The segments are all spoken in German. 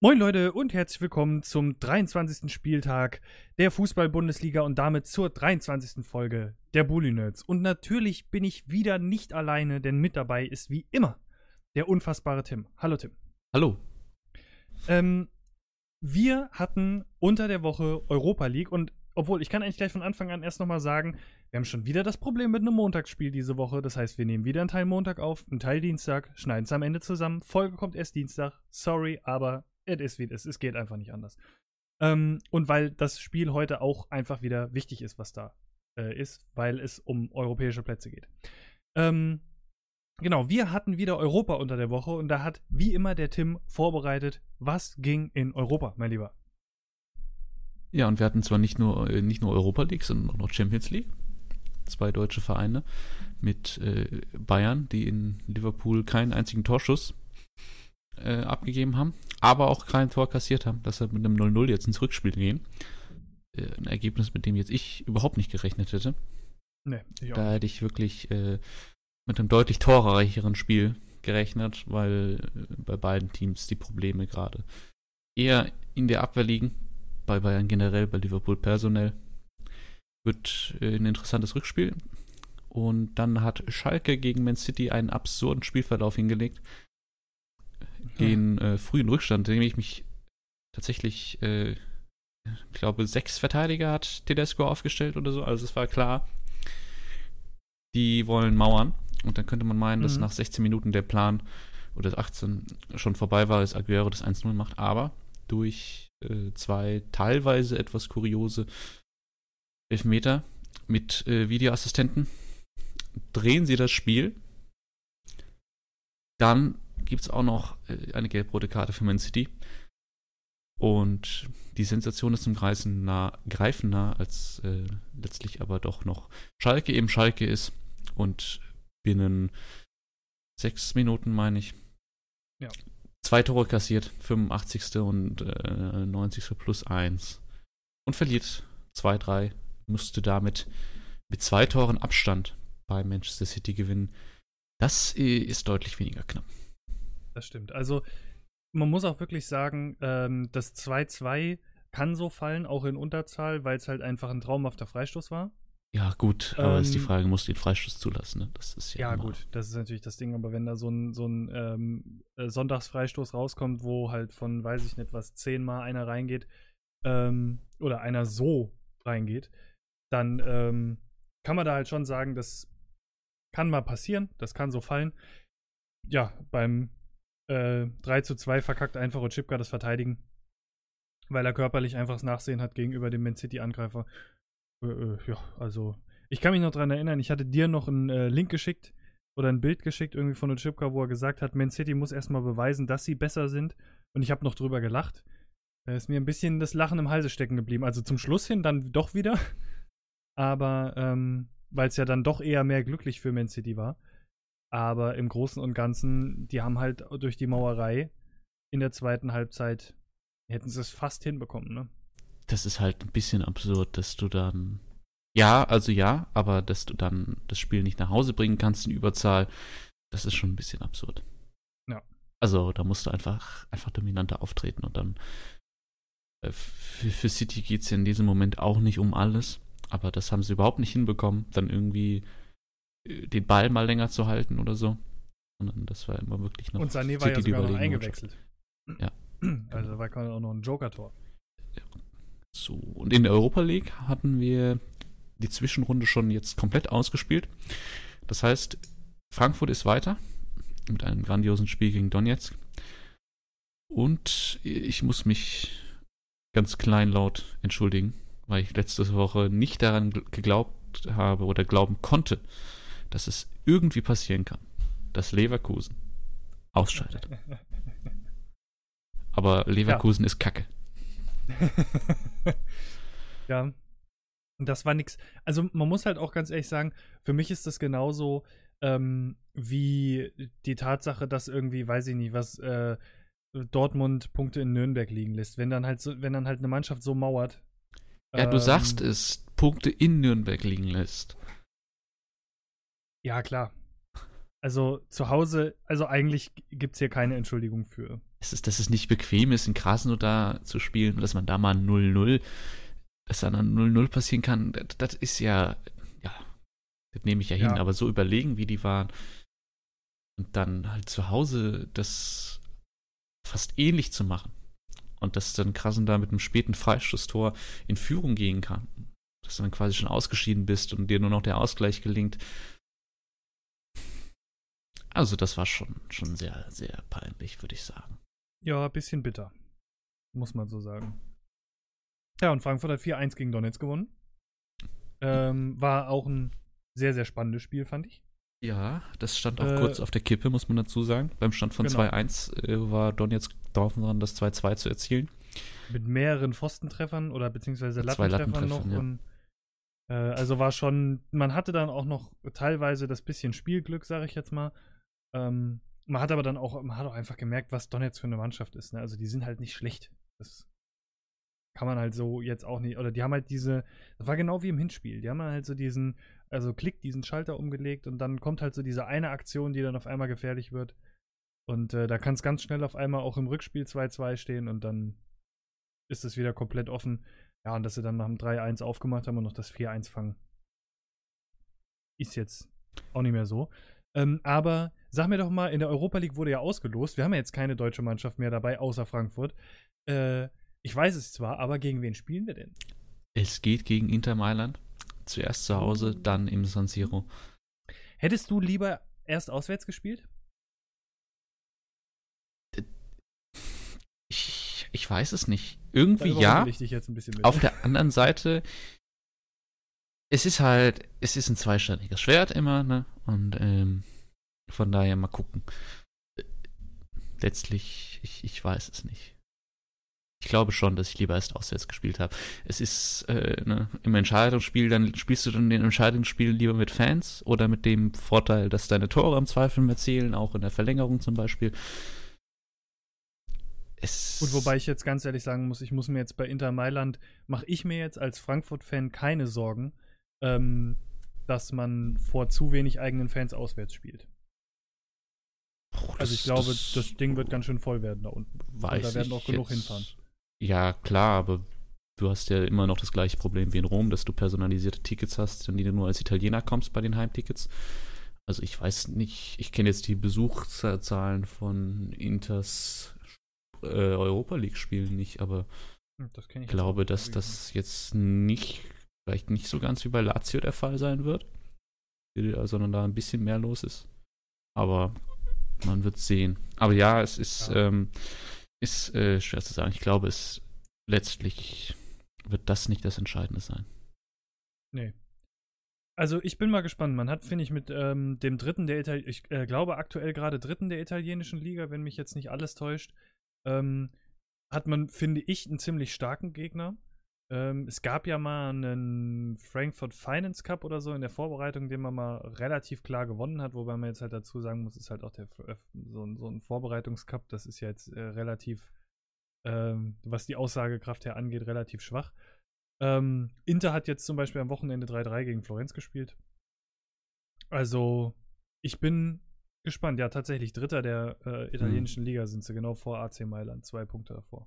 Moin Leute und herzlich willkommen zum 23. Spieltag der Fußball-Bundesliga und damit zur 23. Folge der Bully Nerds. Und natürlich bin ich wieder nicht alleine, denn mit dabei ist wie immer der unfassbare Tim. Hallo Tim. Hallo. Wir hatten unter der Woche Europa League und obwohl, ich kann eigentlich gleich von Anfang an erst nochmal sagen, wir haben schon wieder das Problem mit einem Montagsspiel diese Woche. Das heißt, wir nehmen wieder einen Teil Montag auf, einen Teil Dienstag, schneiden es am Ende zusammen. Folge kommt erst Dienstag. Sorry, aber es ist wie es ist. Es geht einfach nicht anders. Und weil das Spiel heute auch einfach wieder wichtig ist, was da ist, weil es um europäische Plätze geht. Genau, wir hatten wieder Europa unter der Woche und da hat wie immer der Tim vorbereitet, was ging in Europa, mein Lieber. Ja, und wir hatten zwar nicht nur Europa League, sondern auch noch Champions League. 2 deutsche Vereine mit Bayern, die in Liverpool keinen einzigen Torschuss abgegeben haben, aber auch kein Tor kassiert haben. Deshalb mit einem 0-0 jetzt ins Rückspiel gehen. Ein Ergebnis, mit dem jetzt ich überhaupt nicht gerechnet hätte. Nee, ich auch. Da hätte ich wirklich mit einem deutlich torreicheren Spiel gerechnet, weil bei beiden Teams die Probleme gerade eher in der Abwehr liegen. Bei Bayern generell, bei Liverpool personell. Wird ein interessantes Rückspiel. Und dann hat Schalke gegen Man City einen absurden Spielverlauf hingelegt. Gehen früh in Rückstand, indem ich mich tatsächlich, ich glaube, 6 Verteidiger hat Tedesco aufgestellt oder so. Also es war klar, die wollen mauern. Und dann könnte man meinen, dass nach 16 Minuten der Plan oder 18 schon vorbei war, dass Aguero das 1-0 macht. Aber durch 2 teilweise etwas kuriose Elfmeter mit Videoassistenten drehen sie das Spiel. Dann gibt es auch noch eine gelb-rote Karte für Man City. Und die Sensation ist zum Greifen nah, als letztlich aber doch noch Schalke eben Schalke ist. Und binnen 6 Minuten, meine ich, 2 Tore kassiert, 85. und 90. plus 1. Und verliert 2-3, müsste damit mit 2 Toren Abstand bei Manchester City gewinnen. Das ist deutlich weniger knapp. Das stimmt. Also, man muss auch wirklich sagen, das 2-2 kann so fallen, auch in Unterzahl, weil es halt einfach ein traumhafter Freistoß war. Ja, gut, aber ist die Frage, musst du den Freistoß zulassen, ne? Das ist ja gut, das ist natürlich das Ding, aber wenn da so ein Sonntagsfreistoß rauskommt, wo halt von, weiß ich nicht was, 10-mal einer reingeht, oder einer so reingeht, dann kann man da halt schon sagen, das kann mal passieren, das kann so fallen. Ja, beim 3-2 verkackt einfach Oczipka das Verteidigen, weil er körperlich einfach das Nachsehen hat gegenüber dem Man City-Angreifer. Ja, also ich kann mich noch dran erinnern, ich hatte dir noch einen Link geschickt oder ein Bild geschickt irgendwie von Oczipka, wo er gesagt hat, Man City muss erstmal beweisen, dass sie besser sind, und ich habe noch drüber gelacht. Da ist mir ein bisschen das Lachen im Halse stecken geblieben. Also zum Schluss hin dann doch wieder, aber weil es ja dann doch eher mehr glücklich für Man City war. Aber im Großen und Ganzen, die haben halt durch die Mauerei in der zweiten Halbzeit, hätten sie es fast hinbekommen, ne? Das ist halt ein bisschen absurd, dass du dann aber dass du dann das Spiel nicht nach Hause bringen kannst in Überzahl, das ist schon ein bisschen absurd. Ja. Also da musst du einfach dominanter auftreten und dann für City geht es ja in diesem Moment auch nicht um alles, aber das haben sie überhaupt nicht hinbekommen, dann irgendwie den Ball mal länger zu halten oder so. Sondern das war immer wirklich noch. Und Sané war ja sogar noch eingewechselt. Ja. Also war auch noch ein Joker-Tor. So, und in der Europa League hatten wir die Zwischenrunde schon jetzt komplett ausgespielt. Das heißt, Frankfurt ist weiter mit einem grandiosen Spiel gegen Donetsk. Und ich muss mich ganz kleinlaut entschuldigen, weil ich letzte Woche nicht daran geglaubt habe oder glauben konnte, dass es irgendwie passieren kann, dass Leverkusen ausscheidet. Aber Leverkusen ist Kacke. Ja, das war nix. Also man muss halt auch ganz ehrlich sagen, für mich ist das genauso wie die Tatsache, dass irgendwie, weiß ich nicht, was Dortmund Punkte in Nürnberg liegen lässt. Wenn dann halt eine Mannschaft so mauert. Ja, du sagst es, Punkte in Nürnberg liegen lässt. Ja, klar. Also zu Hause, also eigentlich gibt es hier keine Entschuldigung für. dass es nicht bequem ist, in Krasnodar zu spielen und dass man da mal 0-0, dass dann ein 0-0 passieren kann, das ist ja, das nehme ich ja hin, aber so überlegen, wie die waren und dann halt zu Hause das fast ähnlich zu machen und dass dann Krasnodar mit einem späten Freistoßtor in Führung gehen kann, dass du dann quasi schon ausgeschieden bist und dir nur noch der Ausgleich gelingt. Also das war schon sehr, sehr peinlich, würde ich sagen. Ja, ein bisschen bitter. Muss man so sagen. Ja, und Frankfurt hat 4-1 gegen Donetsk gewonnen. War auch ein sehr, sehr spannendes Spiel, fand ich. Ja, das stand auch kurz auf der Kippe, muss man dazu sagen. Beim Stand von 2-1 war Donetsk drauf dran, das 2-2 zu erzielen. Mit mehreren Pfostentreffern oder beziehungsweise Lattentreffern noch. Ja. Und, also war schon, man hatte dann auch noch teilweise das bisschen Spielglück, sage ich jetzt mal. Man hat auch einfach gemerkt, was Donetsk für eine Mannschaft ist. Ne? Also die sind halt nicht schlecht. Das kann man halt so jetzt auch nicht, oder die haben halt das war genau wie im Hinspiel, die haben halt so diesen Schalter umgelegt und dann kommt halt so diese eine Aktion, die dann auf einmal gefährlich wird und da kann es ganz schnell auf einmal auch im Rückspiel 2-2 stehen und dann ist es wieder komplett offen. Ja, und dass sie dann nach dem 3-1 aufgemacht haben und noch das 4-1 fangen, ist jetzt auch nicht mehr so. Aber sag mir doch mal, in der Europa League wurde ja ausgelost, wir haben ja jetzt keine deutsche Mannschaft mehr dabei, außer Frankfurt. Ich weiß es zwar, aber gegen wen spielen wir denn? Es geht gegen Inter Mailand. Zuerst zu Hause, dann im San Siro. Hättest du lieber erst auswärts gespielt? Ich weiß es nicht. Irgendwie ja. Ich dich jetzt ein bisschen mit. Auf der anderen Seite, es ist ein zweischneidiges Schwert immer, ne? Und von daher mal gucken. Letztlich, ich weiß es nicht. Ich glaube schon, dass ich lieber erst auswärts gespielt habe. Es ist im Entscheidungsspiel, dann spielst du dann den Entscheidungsspiel lieber mit Fans oder mit dem Vorteil, dass deine Tore im Zweifel mehr zählen, auch in der Verlängerung zum Beispiel. Gut, wobei ich jetzt ganz ehrlich sagen muss, ich muss mir jetzt bei Inter Mailand, mache ich mir jetzt als Frankfurt-Fan keine Sorgen, dass man vor zu wenig eigenen Fans auswärts spielt. Also ich glaube, das Ding wird ganz schön voll werden da unten. Und da werden auch genug hinfahren. Ja, klar, aber du hast ja immer noch das gleiche Problem wie in Rom, dass du personalisierte Tickets hast, an die du nur als Italiener kommst bei den Heimtickets. Also ich weiß nicht, ich kenne jetzt die Besucherzahlen von Inters Europa League-Spielen nicht, aber ich glaube, dass das jetzt vielleicht nicht so ganz wie bei Lazio der Fall sein wird, sondern da ein bisschen mehr los ist. Aber man wird sehen. Aber ja, es ist schwer zu sagen. Ich glaube, letztlich wird das nicht das Entscheidende sein. Nee. Also ich bin mal gespannt. Man hat, finde ich, mit dem Dritten ich glaube aktuell gerade Dritten der italienischen Liga, wenn mich jetzt nicht alles täuscht, hat man, finde ich, einen ziemlich starken Gegner. Es gab ja mal einen Frankfurt Finance Cup oder so in der Vorbereitung, den man mal relativ klar gewonnen hat, wobei man jetzt halt dazu sagen muss, ist halt auch so ein Vorbereitungscup, das ist ja jetzt relativ, was die Aussagekraft her angeht, relativ schwach. Inter hat jetzt zum Beispiel am Wochenende 3-3 gegen Florenz gespielt. Also, ich bin gespannt. Ja, tatsächlich, Dritter der italienischen Liga sind sie, genau vor AC Mailand, 2 Punkte davor.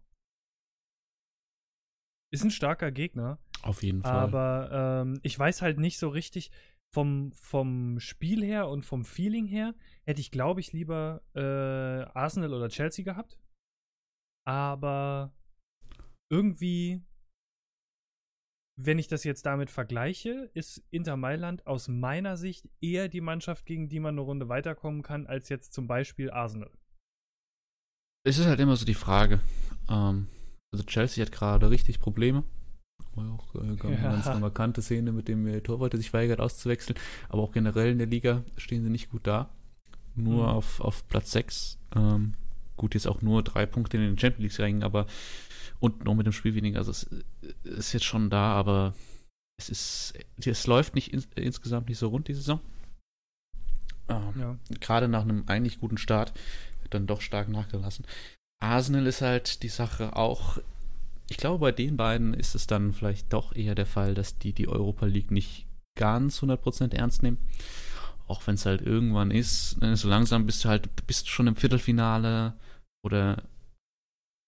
Ist ein starker Gegner. Auf jeden Fall. Aber ich weiß halt nicht so richtig, vom Spiel her und vom Feeling her hätte ich, glaube ich, lieber Arsenal oder Chelsea gehabt. Aber irgendwie, wenn ich das jetzt damit vergleiche, ist Inter Mailand aus meiner Sicht eher die Mannschaft, gegen die man eine Runde weiterkommen kann, als jetzt zum Beispiel Arsenal. Es ist halt immer so die Frage. Also Chelsea hat gerade richtig Probleme. War auch eine ganz markante Szene, mit dem der Torwart sich weigert auszuwechseln. Aber auch generell in der Liga stehen sie nicht gut da. Nur auf Platz 6. Gut, jetzt auch nur 3 Punkte in den Champions League-Rängen, aber und noch mit dem Spiel weniger. Also es ist jetzt schon da, aber es läuft nicht insgesamt nicht so rund, die Saison. Gerade nach einem eigentlich guten Start dann doch stark nachgelassen. Arsenal ist halt die Sache auch, ich glaube, bei den beiden ist es dann vielleicht doch eher der Fall, dass die Europa League nicht ganz 100% ernst nehmen. Auch wenn es halt irgendwann ist, so langsam bist du schon im Viertelfinale oder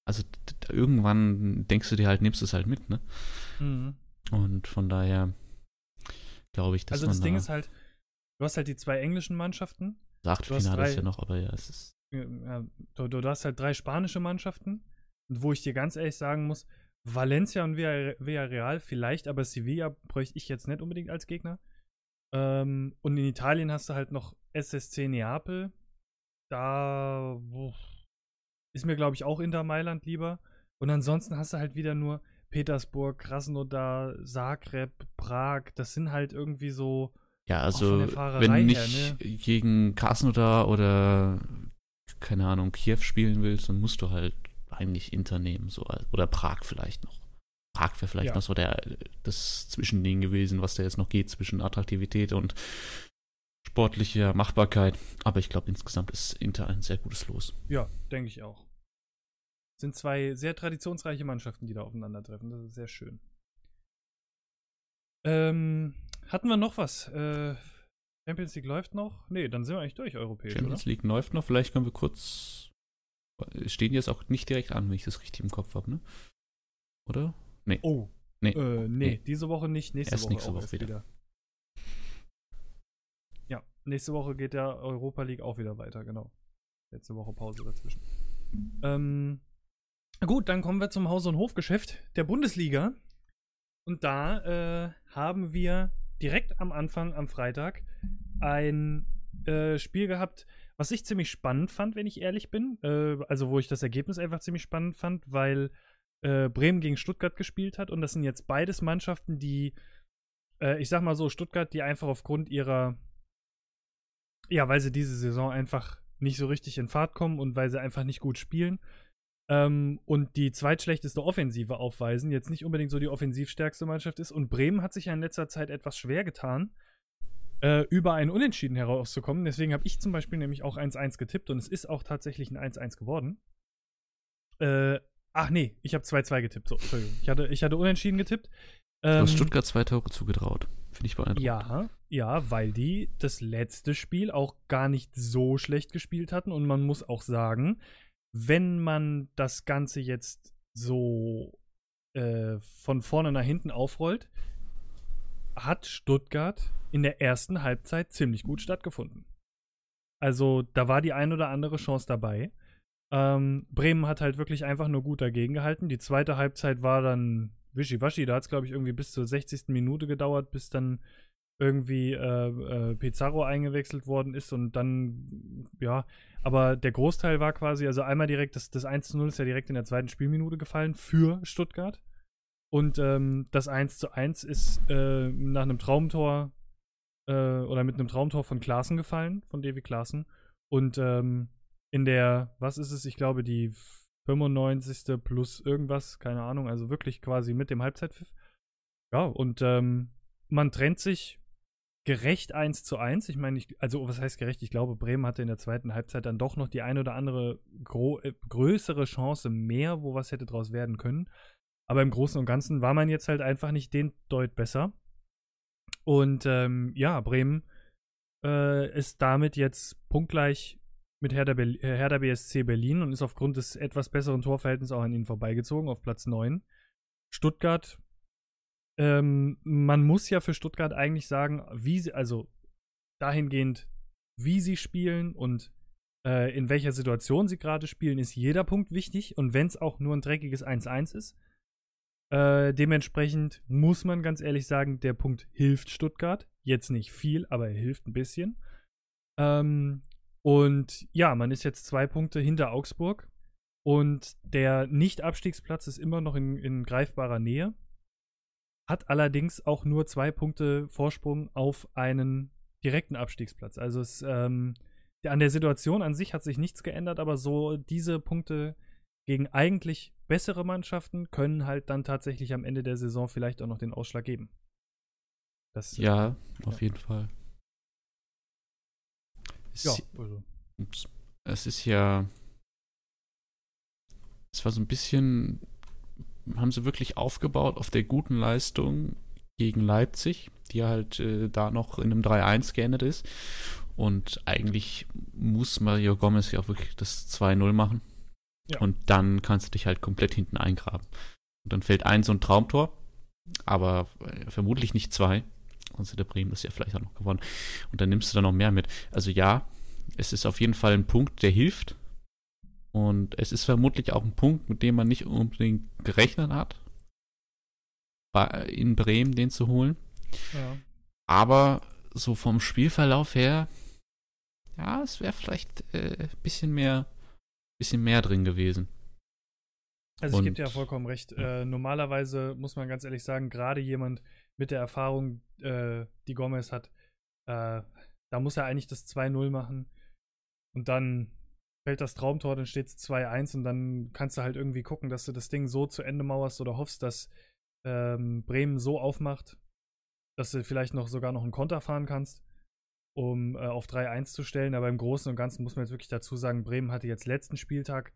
also irgendwann denkst du dir halt, nimmst du es halt mit, ne? Mhm. Und von daher glaube ich, dass Also man das Ding ist halt, du hast halt die 2 englischen Mannschaften. das Du hast Achtelfinale ist 3, ja noch, aber ja, es ist. ja, du hast halt 3 spanische Mannschaften. Und wo ich dir ganz ehrlich sagen muss, Valencia und Villarreal vielleicht, aber Sevilla bräuchte ich jetzt nicht unbedingt als Gegner. Und in Italien hast du halt noch SSC Neapel. Da ist mir, glaube ich, auch Inter Mailand lieber. Und ansonsten hast du halt wieder nur Petersburg, Krasnodar, Zagreb, Prag. Das sind halt irgendwie so Ja, auch von also der Fahrerei wenn du her, nicht ne? gegen Krasnodar oder keine Ahnung, Kiew spielen willst, dann musst du halt eigentlich Inter nehmen, so oder Prag vielleicht noch. Prag wäre vielleicht Ja. noch so das Zwischending gewesen, was da jetzt noch geht zwischen Attraktivität und sportlicher Machbarkeit. Aber ich glaube, insgesamt ist Inter ein sehr gutes Los. Ja, denke ich auch. Sind 2 sehr traditionsreiche Mannschaften, die da aufeinandertreffen. Das ist sehr schön. Hatten wir noch was? Champions League läuft noch? Nee, dann sind wir eigentlich durch europäisch, Champions oder? League läuft noch, vielleicht können wir kurz. Stehen jetzt auch nicht direkt an, wenn ich das richtig im Kopf habe, ne? Oder? Nee. Oh. Nee. Nee, diese Woche nicht. Erst nächste Woche erst wieder. Ja, nächste Woche geht der Europa League auch wieder weiter, genau. Letzte Woche Pause dazwischen. Gut, dann kommen wir zum Haus- und Hofgeschäft der Bundesliga. Und da haben wir direkt am Anfang, am Freitag, ein Spiel gehabt, was ich ziemlich spannend fand, wenn ich ehrlich bin. Also wo ich das Ergebnis einfach ziemlich spannend fand, weil Bremen gegen Stuttgart gespielt hat. Und das sind jetzt beides Mannschaften, die, ich sag mal so, Stuttgart, die einfach aufgrund ihrer, ja, weil sie diese Saison einfach nicht so richtig in Fahrt kommen und weil sie einfach nicht gut spielen, und die zweitschlechteste Offensive aufweisen, jetzt nicht unbedingt so die offensivstärkste Mannschaft ist. Und Bremen hat sich ja in letzter Zeit etwas schwer getan, über einen Unentschieden herauszukommen. Deswegen habe ich zum Beispiel nämlich auch 1-1 getippt und es ist auch tatsächlich ein 1-1 geworden. Ach nee, ich habe 2-2 getippt. So, Entschuldigung. Ich hatte Unentschieden getippt. Du hast Stuttgart 2 Tore zugetraut. Finde ich beeindruckend. Ja, weil die das letzte Spiel auch gar nicht so schlecht gespielt hatten. Und man muss auch sagen, wenn man das Ganze jetzt so von vorne nach hinten aufrollt, hat Stuttgart in der ersten Halbzeit ziemlich gut stattgefunden. Also da war die ein oder andere Chance dabei. Bremen hat halt wirklich einfach nur gut dagegen gehalten. Die zweite Halbzeit war dann wischiwaschi. Da hat es, glaube ich, irgendwie bis zur 60. Minute gedauert, bis dann irgendwie Pizarro eingewechselt worden ist und dann, ja, aber der Großteil war quasi, also einmal direkt, das 1-0 ist ja direkt in der zweiten Spielminute gefallen für Stuttgart und das 1-1 ist nach einem Traumtor oder mit einem Traumtor von Klaassen gefallen, von Davy Klaassen und in der, was ist es, ich glaube die 95. plus irgendwas, keine Ahnung, also wirklich quasi mit dem Halbzeitpfiff. Ja, und man trennt sich gerecht 1-1. Ich meine, also was heißt gerecht? Ich glaube, Bremen hatte in der zweiten Halbzeit dann doch noch die ein oder andere größere Chance mehr, wo was hätte draus werden können. Aber im Großen und Ganzen war man jetzt halt einfach nicht den Deut besser. Und ja, Bremen ist damit jetzt punktgleich mit Hertha BSC Berlin und ist aufgrund des etwas besseren Torverhältnisses auch an ihnen vorbeigezogen auf Platz 9. Stuttgart, man muss ja für Stuttgart eigentlich sagen, wie sie, also dahingehend, wie sie spielen und in welcher Situation sie gerade spielen, ist jeder Punkt wichtig. Und wenn es auch nur ein dreckiges 1-1 ist, dementsprechend muss man ganz ehrlich sagen, der Punkt hilft Stuttgart. Jetzt nicht viel, aber er hilft ein bisschen. Und ja, man ist jetzt 2 Punkte hinter Augsburg. Und der Nicht-Abstiegsplatz ist immer noch in greifbarer Nähe. Hat allerdings auch nur 2 Punkte Vorsprung auf einen direkten Abstiegsplatz. Also an der Situation an sich hat sich nichts geändert, aber so diese Punkte gegen eigentlich bessere Mannschaften können halt dann tatsächlich am Ende der Saison vielleicht auch noch den Ausschlag geben. Das, ja, auf jeden Fall. Also. Es ist ja. Es war so ein bisschen. Haben sie wirklich aufgebaut auf der guten Leistung gegen Leipzig, die halt da noch in einem 3-1 geendet ist. Und eigentlich muss Mario Gomez ja auch wirklich das 2-0 machen. Ja. Und dann kannst du dich halt komplett hinten eingraben. Und dann fällt so ein Traumtor, aber vermutlich nicht 2. Sonst hätte Bremen das ja vielleicht auch noch gewonnen. Und dann nimmst du da noch mehr mit. Also ja, es ist auf jeden Fall ein Punkt, der hilft. Und es ist vermutlich auch ein Punkt, mit dem man nicht unbedingt gerechnet hat, in Bremen den zu holen. Ja. Aber so vom Spielverlauf her, ja, es wäre vielleicht ein bisschen mehr drin gewesen. Also ich gebe dir ja vollkommen recht. Normalerweise muss man ganz ehrlich sagen, gerade jemand mit der Erfahrung, die Gomez hat, da muss er eigentlich das 2-0 machen. Und dann fällt das Traumtor, dann steht es 2-1 und dann kannst du halt irgendwie gucken, dass du das Ding so zu Ende mauerst oder hoffst, dass Bremen so aufmacht, dass du vielleicht sogar noch einen Konter fahren kannst, um auf 3-1 zu stellen. Aber im Großen und Ganzen muss man jetzt wirklich dazu sagen, Bremen hatte jetzt letzten Spieltag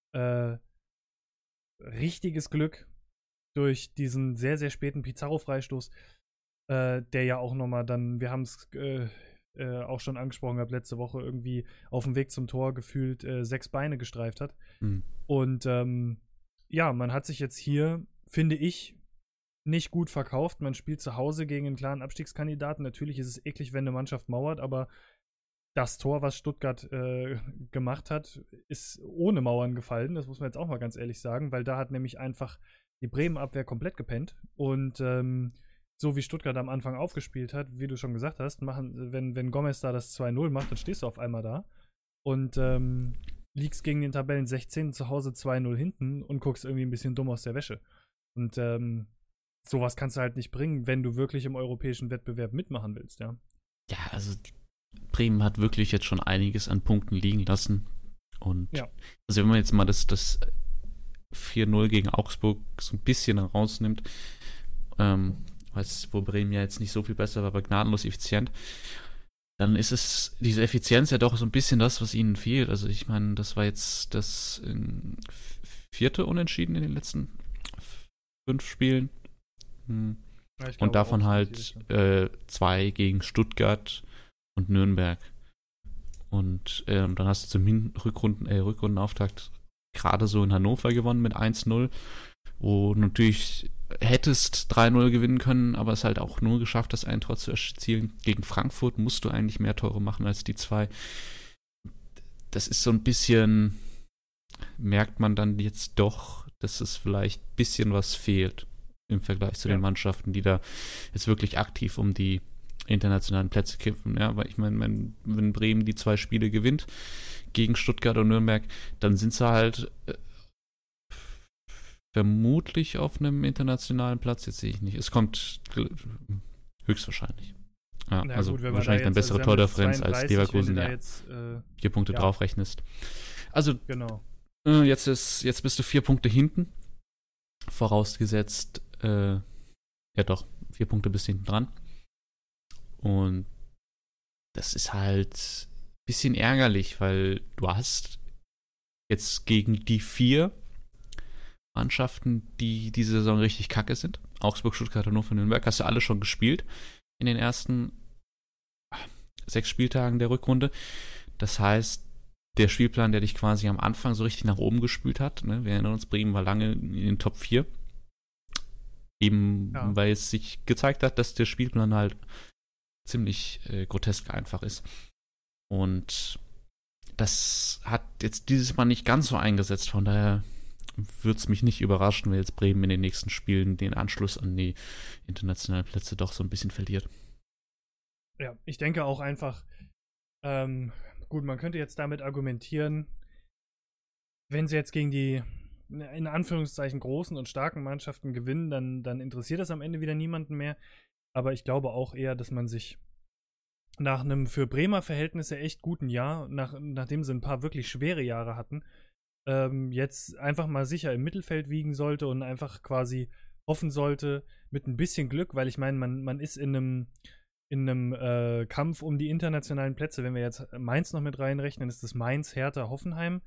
richtiges Glück durch diesen sehr, sehr späten Pizarro-Freistoß, der ja auch nochmal dann, wir haben es auch schon angesprochen gehabt, letzte Woche irgendwie auf dem Weg zum Tor gefühlt 6 Beine gestreift hat. Mhm. Und ja, man hat sich jetzt hier, finde ich, nicht gut verkauft. Man spielt zu Hause gegen einen klaren Abstiegskandidaten. Natürlich ist es eklig, wenn eine Mannschaft mauert, aber das Tor, was Stuttgart gemacht hat, ist ohne Mauern gefallen. Das muss man jetzt auch mal ganz ehrlich sagen, weil da hat nämlich einfach die Bremen-Abwehr komplett gepennt. Und so wie Stuttgart am Anfang aufgespielt hat, wie du schon gesagt hast, wenn Gomez da das 2-0 macht, dann stehst du auf einmal da und liegst gegen den Tabellen 16 zu Hause 2-0 hinten und guckst irgendwie ein bisschen dumm aus der Wäsche. Und sowas kannst du halt nicht bringen, wenn du wirklich im europäischen Wettbewerb mitmachen willst, ja. Ja, also Bremen hat wirklich jetzt schon einiges an Punkten liegen lassen. Und ja. Also wenn man jetzt mal das 4-0 gegen Augsburg so ein bisschen rausnimmt, wo Bremen ja jetzt nicht so viel besser war, aber gnadenlos effizient, dann ist es diese Effizienz ja doch so ein bisschen das, was ihnen fehlt. Also ich meine, das war jetzt das 4. Unentschieden in den letzten 5 Spielen. Und davon halt 2 gegen Stuttgart und Nürnberg. Und dann hast du zum Rückrundenauftakt gerade so in Hannover gewonnen mit 1-0, wo du natürlich hättest 3-0 gewinnen können, aber es halt auch nur geschafft hast, ein Tor zu erzielen. Gegen Frankfurt musst du eigentlich mehr Tore machen als die 2. Das ist so ein bisschen, merkt man dann jetzt doch, dass es vielleicht ein bisschen was fehlt im Vergleich zu den Mannschaften, die da jetzt wirklich aktiv um die internationalen Plätze kämpfen. Ja, weil ich meine, wenn Bremen die 2 Spiele gewinnt gegen Stuttgart und Nürnberg, dann sind sie halt vermutlich auf einem internationalen Platz. Jetzt sehe ich nicht. Es kommt höchstwahrscheinlich. Ja, also gut, wahrscheinlich eine bessere Tordifferenz als Leverkusen, ja. 4 Punkte draufrechnest. Also, genau. Jetzt bist du 4 Punkte hinten. Vorausgesetzt, ja doch, 4 Punkte bis hinten dran. Und das ist halt ein bisschen ärgerlich, weil du hast jetzt gegen die 4 Mannschaften, die diese Saison richtig kacke sind, Augsburg, Stuttgart, Hannover, Nürnberg, hast du alle schon gespielt in den ersten 6 Spieltagen der Rückrunde. Das heißt, der Spielplan, der dich quasi am Anfang so richtig nach oben gespült hat, ne? Wir erinnern uns, Bremen war lange in den Top 4. Eben, weil es sich gezeigt hat, dass der Spielplan halt ziemlich grotesk einfach ist. Und das hat jetzt dieses Mal nicht ganz so eingesetzt. Von daher würde es mich nicht überraschen, wenn jetzt Bremen in den nächsten Spielen den Anschluss an die internationalen Plätze doch so ein bisschen verliert. Ja, ich denke auch einfach, gut, man könnte jetzt damit argumentieren, wenn sie jetzt gegen die in Anführungszeichen großen und starken Mannschaften gewinnen, dann interessiert das am Ende wieder niemanden mehr. Aber ich glaube auch eher, dass man sich nach einem für Bremer Verhältnisse echt guten Jahr, nachdem sie ein paar wirklich schwere Jahre hatten, jetzt einfach mal sicher im Mittelfeld wiegen sollte und einfach quasi hoffen sollte, mit ein bisschen Glück, weil ich meine, man ist in einem Kampf um die internationalen Plätze. Wenn wir jetzt Mainz noch mit reinrechnen, ist das Mainz, Hertha, Hoffenheim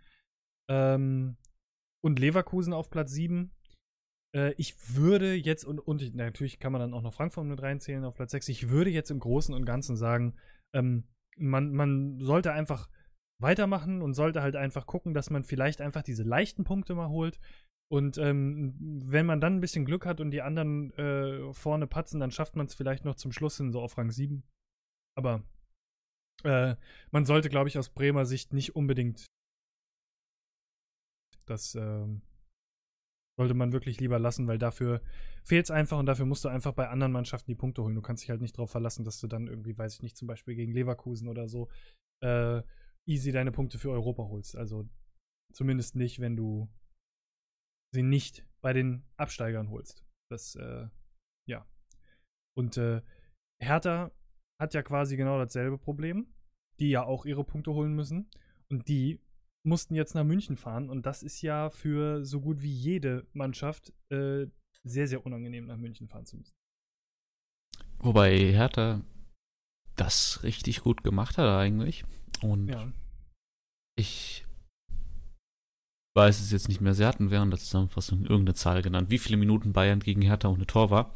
und Leverkusen auf Platz 7. Ich würde jetzt, und natürlich kann man dann auch noch Frankfurt mit reinzählen auf Platz 6, ich würde jetzt im Großen und Ganzen sagen, man sollte einfach weitermachen und sollte halt einfach gucken, dass man vielleicht einfach diese leichten Punkte mal holt. Und wenn man dann ein bisschen Glück hat und die anderen vorne patzen, dann schafft man es vielleicht noch zum Schluss hin, so auf Rang 7. Aber man sollte, glaube ich, aus Bremer Sicht nicht unbedingt das sollte man wirklich lieber lassen, weil dafür fehlt es einfach und dafür musst du einfach bei anderen Mannschaften die Punkte holen. Du kannst dich halt nicht darauf verlassen, dass du dann irgendwie, weiß ich nicht, zum Beispiel gegen Leverkusen oder so easy deine Punkte für Europa holst. Also zumindest nicht, wenn du sie nicht bei den Absteigern holst. Das, ja. Und Hertha hat ja quasi genau dasselbe Problem, die ja auch ihre Punkte holen müssen. Und die mussten jetzt nach München fahren. Und das ist ja für so gut wie jede Mannschaft sehr, sehr unangenehm, nach München fahren zu müssen. Wobei Hertha das richtig gut gemacht hat eigentlich. Und Ja. ich weiß es jetzt nicht mehr. Sie hatten während der Zusammenfassung irgendeine Zahl genannt, wie viele Minuten Bayern gegen Hertha ohne Tor war.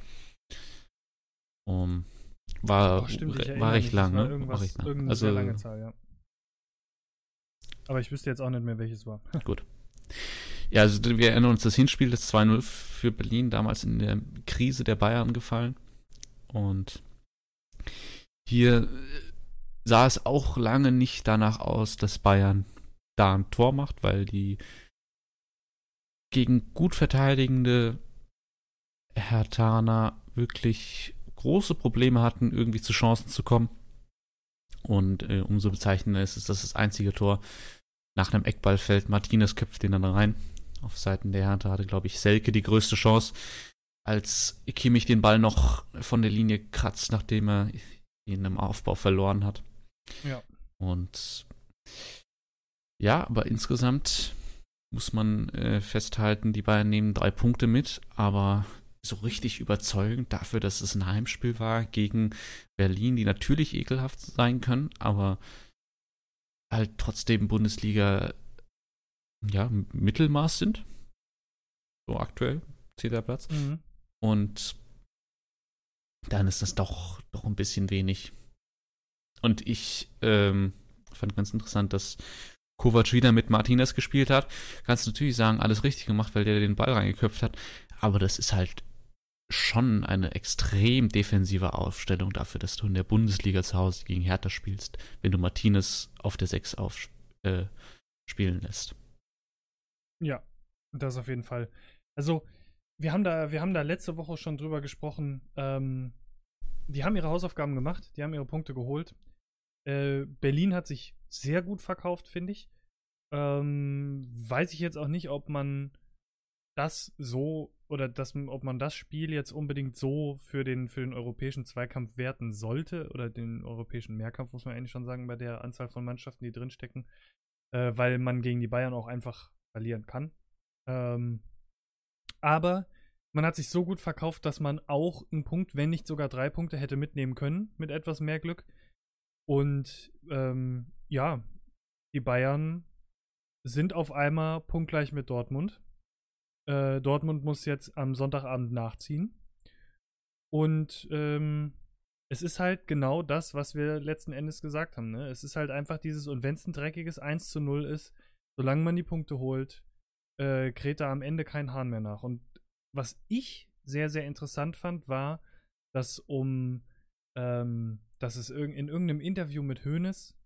War recht lang, war ne? War recht lang. Irgendeine Also, sehr lange Zahl, ja. Aber ich wüsste jetzt auch nicht mehr, welches war. Gut. Ja, also wir erinnern uns, das Hinspiel, das 2-0 für Berlin, damals in der Krise der Bayern gefallen. Und hier sah es auch lange nicht danach aus, dass Bayern da ein Tor macht, weil die gegen gut verteidigende Herthaner wirklich große Probleme hatten, irgendwie zu Chancen zu kommen. Und umso bezeichnender ist es, dass das einzige Tor nach einem Eckball fällt. Martinez köpft den dann rein. Auf Seiten der Hertha hatte, glaube ich, Selke die größte Chance, als Kimmich den Ball noch von der Linie kratzt, nachdem er ihn im Aufbau verloren hat. Ja. Und ja, aber insgesamt muss man festhalten, die Bayern nehmen 3 Punkte mit, aber so richtig überzeugend dafür, dass es ein Heimspiel war gegen Berlin, die natürlich ekelhaft sein können, aber halt trotzdem Bundesliga Mittelmaß sind. So aktuell, 10. Platz. Mhm. Und dann ist das doch ein bisschen wenig. Und ich fand ganz interessant, dass Kovac wieder mit Martinez gespielt hat. Kannst du natürlich sagen, alles richtig gemacht, weil der den Ball reingeköpft hat. Aber das ist halt schon eine extrem defensive Aufstellung dafür, dass du in der Bundesliga zu Hause gegen Hertha spielst, wenn du Martinez auf der 6 spielen lässt. Ja, das auf jeden Fall. Also, wir haben da letzte Woche schon drüber gesprochen. Die haben ihre Hausaufgaben gemacht, die haben ihre Punkte geholt. Berlin hat sich sehr gut verkauft, finde ich. Weiß ich jetzt auch nicht, ob man das so oder ob man das Spiel jetzt unbedingt so für den europäischen Zweikampf werten sollte oder den europäischen Mehrkampf, muss man eigentlich schon sagen, bei der Anzahl von Mannschaften, die drinstecken, weil man gegen die Bayern auch einfach verlieren kann. Aber man hat sich so gut verkauft, dass man auch einen Punkt, wenn nicht sogar 3 Punkte hätte mitnehmen können, mit etwas mehr Glück. Und ja, die Bayern sind auf einmal punktgleich mit Dortmund. Dortmund muss jetzt am Sonntagabend nachziehen. Und es ist halt genau das, was wir letzten Endes gesagt haben. Ne? Es ist halt einfach dieses, und wenn es ein dreckiges 1:0 ist, solange man die Punkte holt, kräht da am Ende kein Hahn mehr nach. Und was ich sehr, sehr interessant fand, war, dass dass es in irgendeinem Interview mit Hoeneß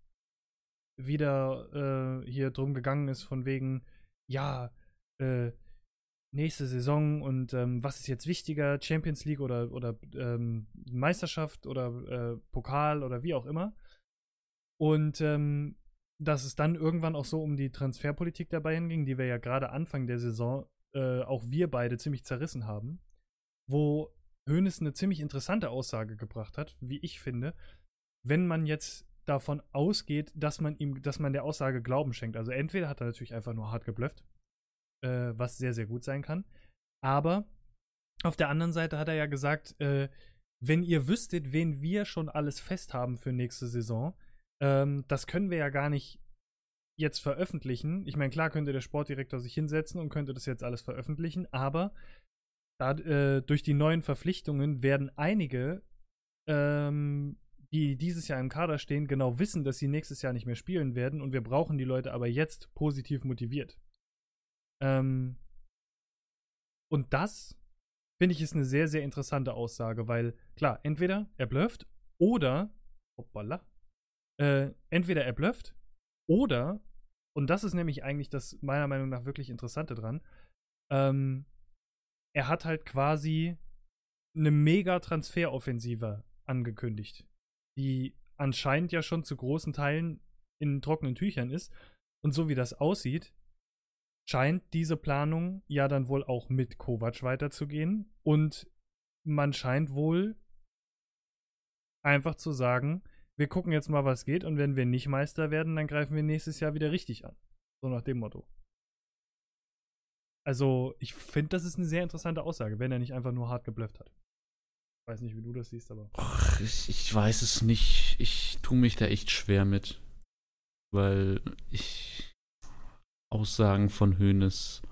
wieder hier drum gegangen ist, von wegen, ja, nächste Saison und was ist jetzt wichtiger, Champions League oder Meisterschaft oder Pokal oder wie auch immer. Und dass es dann irgendwann auch so um die Transferpolitik der Bayern ging, die wir ja gerade Anfang der Saison auch wir beide ziemlich zerrissen haben, wo Hoeneß eine ziemlich interessante Aussage gebracht hat, wie ich finde, wenn man jetzt davon ausgeht, dass man der Aussage Glauben schenkt. Also entweder hat er natürlich einfach nur hart geblufft, was sehr, sehr gut sein kann, aber auf der anderen Seite hat er ja gesagt, wenn ihr wüsstet, wen wir schon alles fest haben für nächste Saison, das können wir ja gar nicht jetzt veröffentlichen. Ich meine, klar könnte der Sportdirektor sich hinsetzen und könnte das jetzt alles veröffentlichen, aber durch die neuen Verpflichtungen werden einige die dieses Jahr im Kader stehen, genau wissen, dass sie nächstes Jahr nicht mehr spielen werden und wir brauchen die Leute aber jetzt positiv motiviert. Und das, finde ich, ist eine sehr, sehr interessante Aussage, weil, klar, entweder er blufft oder, hoppala, entweder er blufft oder, und das ist nämlich eigentlich das meiner Meinung nach wirklich Interessante dran, er hat halt quasi eine mega Transferoffensive angekündigt, die anscheinend ja schon zu großen Teilen in trockenen Tüchern ist. Und so wie das aussieht, scheint diese Planung ja dann wohl auch mit Kovac weiterzugehen. Und man scheint wohl einfach zu sagen, wir gucken jetzt mal, was geht. Und wenn wir nicht Meister werden, dann greifen wir nächstes Jahr wieder richtig an. So nach dem Motto. Also, ich finde, das ist eine sehr interessante Aussage, wenn er nicht einfach nur hart geblufft hat. Ich weiß nicht, wie du das siehst, aber. Ach, ich weiß es nicht. Ich tue mich da echt schwer mit. Weil Aussagen von Hoeneß.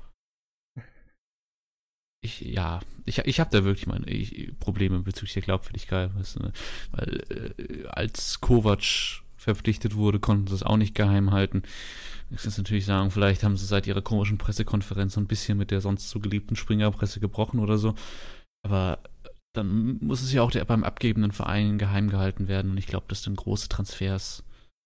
Ich habe da wirklich meine Probleme bezüglich der Glaubwürdigkeit, weißt du, ne? Weil als Kovac verpflichtet wurde, konnten sie es auch nicht geheim halten. Ich muss natürlich sagen, vielleicht haben sie seit ihrer komischen Pressekonferenz so ein bisschen mit der sonst so geliebten Springerpresse gebrochen oder so. Aber dann muss es ja auch beim abgebenden Verein geheim gehalten werden. Und ich glaube, dass dann große Transfers.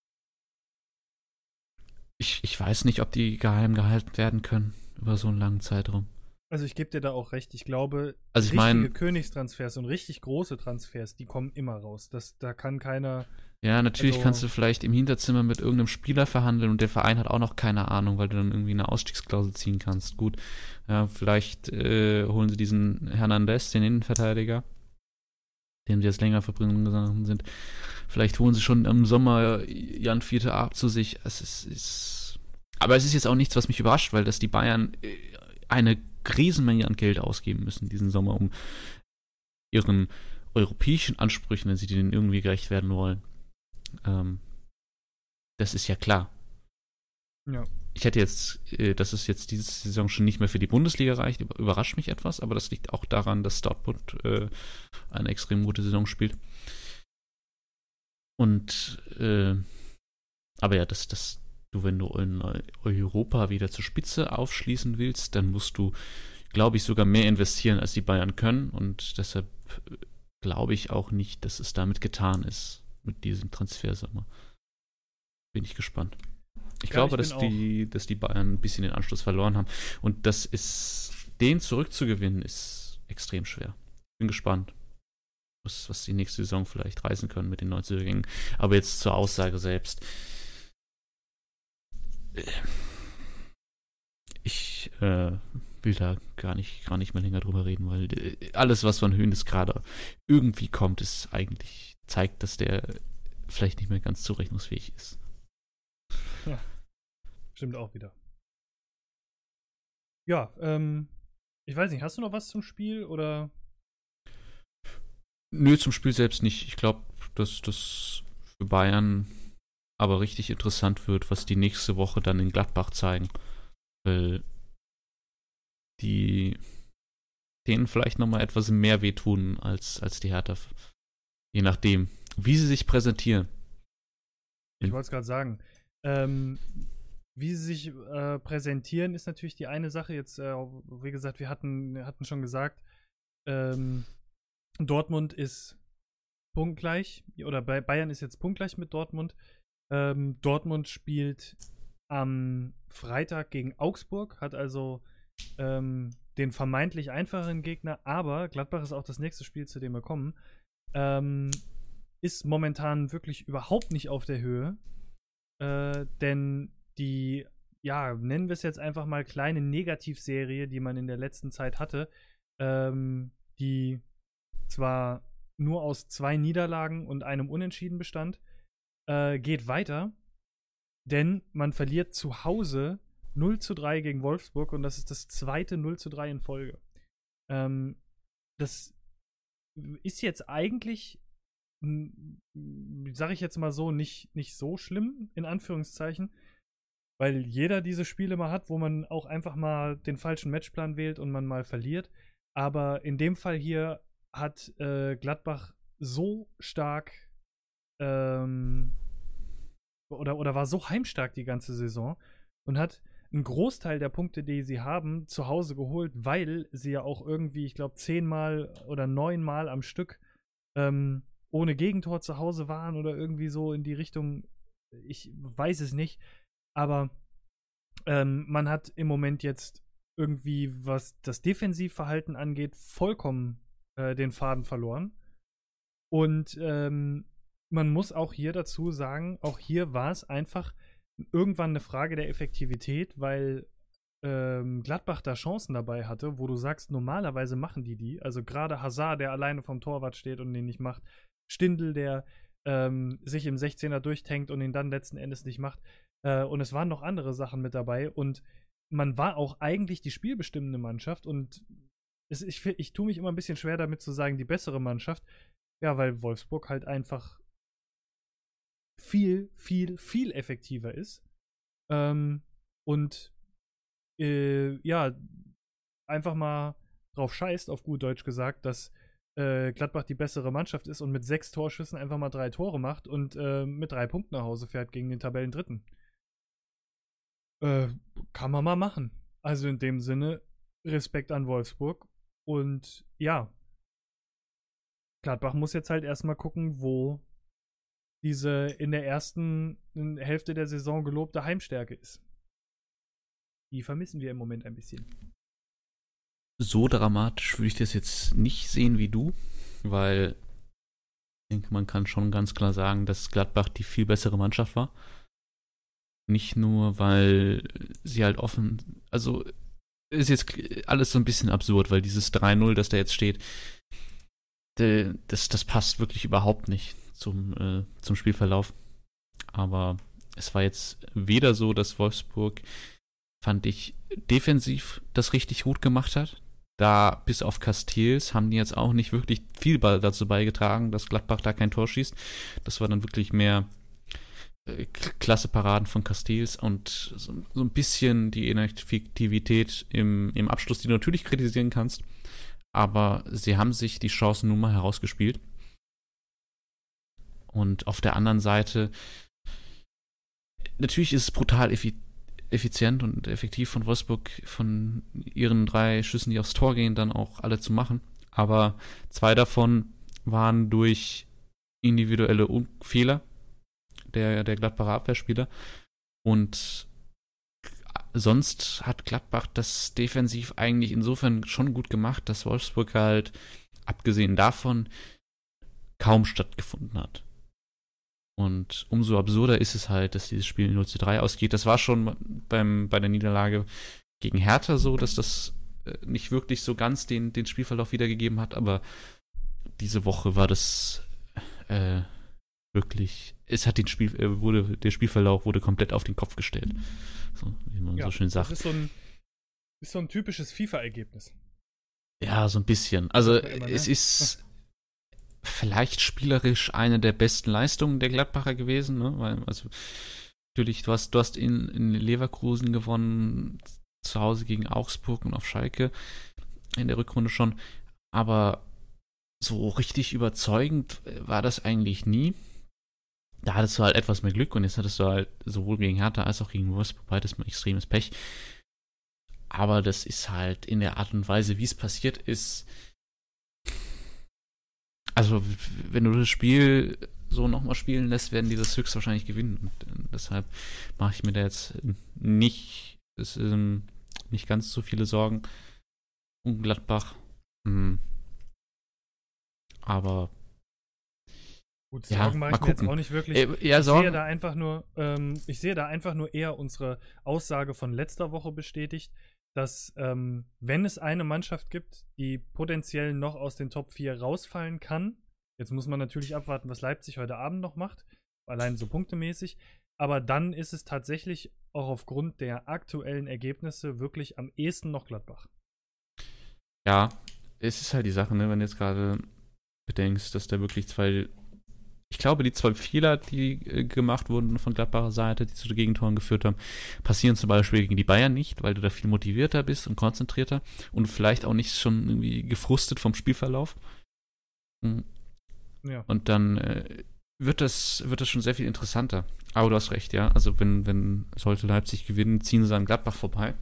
Ich weiß nicht, ob die geheim gehalten werden können über so einen langen Zeitraum. Also ich gebe dir da auch recht. Ich glaube, Also ich richtige meine, Königstransfers und richtig große Transfers, die kommen immer raus. Da kann keiner. ja, natürlich Also, kannst du vielleicht im Hinterzimmer mit irgendeinem Spieler verhandeln und der Verein hat auch noch keine Ahnung, weil du dann irgendwie eine Ausstiegsklausel ziehen kannst. Gut, ja, vielleicht holen sie diesen Hernandez, den Innenverteidiger, den sie jetzt länger verbringen sind. Vielleicht holen sie schon im Sommer Jan Fiete ab zu sich. Aber es ist jetzt auch nichts, was mich überrascht, weil dass die Bayern eine Riesenmenge an Geld ausgeben müssen diesen Sommer, um ihren europäischen Ansprüchen, wenn sie denen irgendwie gerecht werden wollen. Das ist ja klar. ja. Ich hätte jetzt, dass es jetzt diese Saison schon nicht mehr für die Bundesliga reicht, überrascht mich etwas, aber das liegt auch daran, dass Dortmund eine extrem gute Saison spielt. Und aber ja, wenn du in Europa wieder zur Spitze aufschließen willst, dann musst du, glaube ich, sogar mehr investieren, als die Bayern können. Und deshalb glaube ich auch nicht, dass es damit getan ist, mit diesem Transfersommer. Bin ich gespannt. Ich glaube, dass die Bayern ein bisschen den Anschluss verloren haben. Und den zurückzugewinnen, ist extrem schwer. Bin gespannt, was die nächste Saison vielleicht reißen können mit den Neuzugängen. Aber jetzt zur Aussage selbst. Ich will da gar nicht mehr länger drüber reden, weil alles, was von Hoeneß gerade irgendwie kommt, zeigt, dass der vielleicht nicht mehr ganz zurechnungsfähig ist. Ja, stimmt auch wieder. Ja, ich weiß nicht, hast du noch was zum Spiel oder? Nö, zum Spiel selbst nicht. Ich glaube, dass das für Bayern aber richtig interessant wird, was die nächste Woche dann in Gladbach zeigen. Weil die denen vielleicht nochmal etwas mehr wehtun als die Hertha. Je nachdem, wie sie sich präsentieren. Ich wollte es gerade sagen. Wie sie sich präsentieren, ist natürlich die eine Sache. Jetzt, wie gesagt, wir hatten schon gesagt, Dortmund ist punktgleich, oder Bayern ist jetzt punktgleich mit Dortmund. Dortmund spielt am Freitag gegen Augsburg, hat also den vermeintlich einfacheren Gegner, aber Gladbach ist auch das nächste Spiel, zu dem wir kommen. Ist momentan wirklich überhaupt nicht auf der Höhe, denn die, ja, nennen wir es jetzt einfach mal kleine Negativserie, die man in der letzten Zeit hatte, die zwar nur aus 2 Niederlagen und einem Unentschieden bestand, geht weiter, denn man verliert zu Hause 0:3 gegen Wolfsburg und das ist das zweite 0:3 in Folge. Das ist jetzt eigentlich, sage ich jetzt mal so, nicht so schlimm, in Anführungszeichen, weil jeder diese Spiele mal hat, wo man auch einfach mal den falschen Matchplan wählt und man mal verliert. Aber in dem Fall hier hat Gladbach so stark oder war so heimstark die ganze Saison und hat einen Großteil der Punkte, die sie haben, zu Hause geholt, weil sie ja auch irgendwie, ich glaube, 10-mal oder 9-mal am Stück ohne Gegentor zu Hause waren oder irgendwie so in die Richtung, ich weiß es nicht, aber man hat im Moment jetzt irgendwie, was das Defensivverhalten angeht, vollkommen den Faden verloren. Und man muss auch hier dazu sagen, auch hier war es einfach irgendwann eine Frage der Effektivität, weil Gladbach da Chancen dabei hatte, wo du sagst, normalerweise machen die. Also gerade Hazard, der alleine vom Torwart steht und den nicht macht. Stindl, der sich im 16er durchtankt und ihn dann letzten Endes nicht macht. Und es waren noch andere Sachen mit dabei. Und man war auch eigentlich die spielbestimmende Mannschaft. Und ich tue mich immer ein bisschen schwer damit zu sagen, die bessere Mannschaft. Ja, weil Wolfsburg halt einfach viel, viel, viel effektiver ist. Und ja, einfach mal drauf scheißt, auf gut Deutsch gesagt, dass Gladbach die bessere Mannschaft ist und mit 6 Torschüssen einfach mal 3 Tore macht und mit 3 Punkten nach Hause fährt gegen den Tabellendritten. Kann man mal machen. Also in dem Sinne, Respekt an Wolfsburg. Und ja, Gladbach muss jetzt halt erstmal gucken, wo diese in der ersten Hälfte der Saison gelobte Heimstärke ist. Die vermissen wir im Moment ein bisschen. So dramatisch würde ich das jetzt nicht sehen wie du, weil ich denke, man kann schon ganz klar sagen, dass Gladbach die viel bessere Mannschaft war. Nicht nur, weil sie halt also ist jetzt alles so ein bisschen absurd, weil dieses 3-0, das da jetzt steht, das passt wirklich überhaupt nicht zum Spielverlauf. Aber es war jetzt weder so, dass Wolfsburg, fand ich, defensiv das richtig gut gemacht hat. Da, bis auf Castells, haben die jetzt auch nicht wirklich viel dazu beigetragen, dass Gladbach da kein Tor schießt. Das war dann wirklich mehr klasse Paraden von Castells und so ein bisschen die Ineffektivität im Abschluss, die du natürlich kritisieren kannst. Aber sie haben sich die Chancen nun mal herausgespielt. Und auf der anderen Seite, natürlich ist es brutal effizient und effektiv von Wolfsburg, von ihren 3 Schüssen, die aufs Tor gehen, dann auch alle zu machen. Aber 2 davon waren durch individuelle Fehler der Gladbacher Abwehrspieler. Und sonst hat Gladbach das defensiv eigentlich insofern schon gut gemacht, dass Wolfsburg halt, abgesehen davon, kaum stattgefunden hat. Und umso absurder ist es halt, dass dieses Spiel 0-3 ausgeht. Das war schon bei der Niederlage gegen Hertha so, dass das nicht wirklich so ganz den Spielverlauf wiedergegeben hat, aber diese Woche war das wirklich, es hat der Spielverlauf wurde komplett auf den Kopf gestellt. So, wie man so schön sagt. Das ist so ein typisches FIFA-Ergebnis. Ja, so ein bisschen. Also immer, es ist vielleicht spielerisch eine der besten Leistungen der Gladbacher gewesen, ne? Weil, also natürlich, du hast in Leverkusen gewonnen, zu Hause gegen Augsburg und auf Schalke in der Rückrunde schon, aber so richtig überzeugend war das eigentlich nie. Da hattest du halt etwas mehr Glück und jetzt hattest du halt sowohl gegen Hertha als auch gegen Wolfsburg beides mal extremes Pech. Aber das ist halt in der Art und Weise, wie es passiert ist. Also, wenn du das Spiel so nochmal spielen lässt, werden die das höchstwahrscheinlich gewinnen. Und deshalb mache ich mir da jetzt nicht ganz so viele Sorgen um Gladbach. Aber gut, Sorgen mache ich mir jetzt auch nicht wirklich. Ich sehe da einfach nur eher unsere Aussage von letzter Woche bestätigt, dass wenn es eine Mannschaft gibt, die potenziell noch aus den Top 4 rausfallen kann, jetzt muss man natürlich abwarten, was Leipzig heute Abend noch macht, allein so punktemäßig, aber dann ist es tatsächlich auch aufgrund der aktuellen Ergebnisse wirklich am ehesten noch Gladbach. Ja, es ist halt die Sache, ne, wenn du jetzt gerade bedenkst, dass da wirklich ich glaube, die 2 Fehler, die gemacht wurden von Gladbacher Seite, die zu den Gegentoren geführt haben, passieren zum Beispiel gegen die Bayern nicht, weil du da viel motivierter bist und konzentrierter und vielleicht auch nicht schon irgendwie gefrustet vom Spielverlauf. Ja. Und dann wird das schon sehr viel interessanter. Aber du hast recht, ja. Also wenn sollte Leipzig gewinnen, ziehen sie an Gladbach vorbei.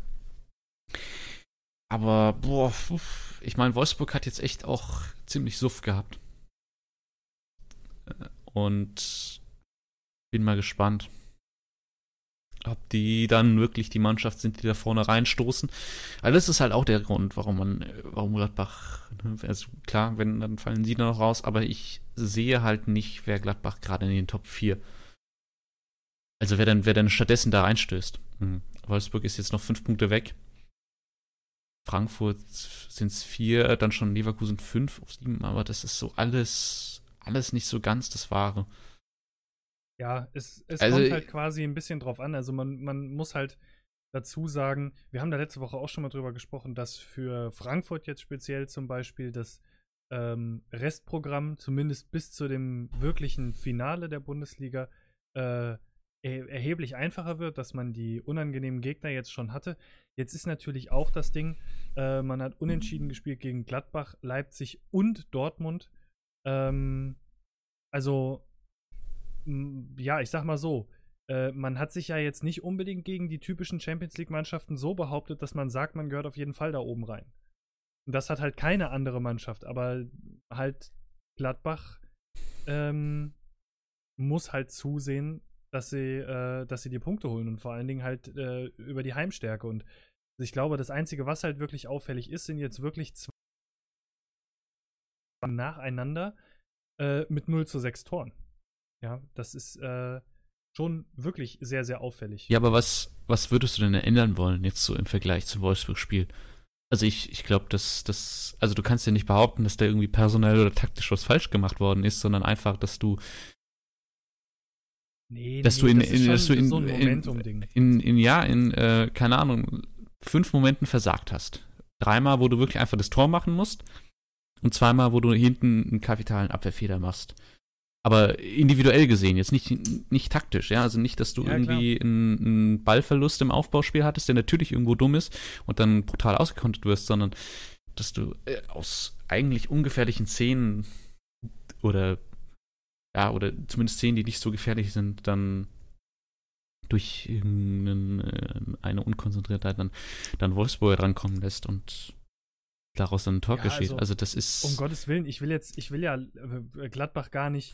Aber, boah, ich meine, Wolfsburg hat jetzt echt auch ziemlich Suff gehabt. Und bin mal gespannt, ob die dann wirklich die Mannschaft sind, die da vorne reinstoßen. Also das ist halt auch der Grund, warum Gladbach, also klar, dann fallen sie da noch raus, aber ich sehe halt nicht, wer Gladbach gerade in den Top 4. Also wer dann stattdessen da reinstößt. Wolfsburg ist jetzt noch 5 Punkte weg. Frankfurt sind es 4, dann schon Leverkusen 5 auf 7, aber das ist so alles nicht so ganz das Wahre. Ja, es kommt halt quasi ein bisschen drauf an. Also man muss halt dazu sagen, wir haben da letzte Woche auch schon mal drüber gesprochen, dass für Frankfurt jetzt speziell zum Beispiel das Restprogramm, zumindest bis zu dem wirklichen Finale der Bundesliga, erheblich einfacher wird, dass man die unangenehmen Gegner jetzt schon hatte. Jetzt ist natürlich auch das Ding, man hat unentschieden gespielt gegen Gladbach, Leipzig und Dortmund. Also, ja, ich sag mal so, man hat sich ja jetzt nicht unbedingt gegen die typischen Champions-League-Mannschaften so behauptet, dass man sagt, man gehört auf jeden Fall da oben rein. Und das hat halt keine andere Mannschaft, aber halt Gladbach muss halt zusehen, dass sie die Punkte holen und vor allen Dingen halt über die Heimstärke. Und ich glaube, das Einzige, was halt wirklich auffällig ist, sind jetzt wirklich 2 nacheinander mit 0:6 Toren. Ja, das ist schon wirklich sehr, sehr auffällig. Ja, aber was würdest du denn ändern wollen, jetzt so im Vergleich zum Wolfsburg-Spiel? Also ich glaube, also du kannst ja nicht behaupten, dass da irgendwie personell oder taktisch was falsch gemacht worden ist, sondern einfach, dass du so ein Momentum-Ding. Keine Ahnung, 5 Momenten versagt hast. 3-mal, wo du wirklich einfach das Tor machen musst und 2-mal, wo du hinten einen kapitalen Abwehrfehler machst. Aber individuell gesehen, jetzt nicht taktisch, ja, also nicht, dass du irgendwie einen Ballverlust im Aufbauspiel hattest, der natürlich irgendwo dumm ist und dann brutal ausgekontert wirst, sondern dass du aus eigentlich ungefährlichen Szenen oder zumindest Szenen, die nicht so gefährlich sind, dann durch eine Unkonzentriertheit dann Wolfsburg rankommen lässt und daraus dann ein Tor geschieht. Also das ist... Um Gottes Willen, ich will ja Gladbach gar nicht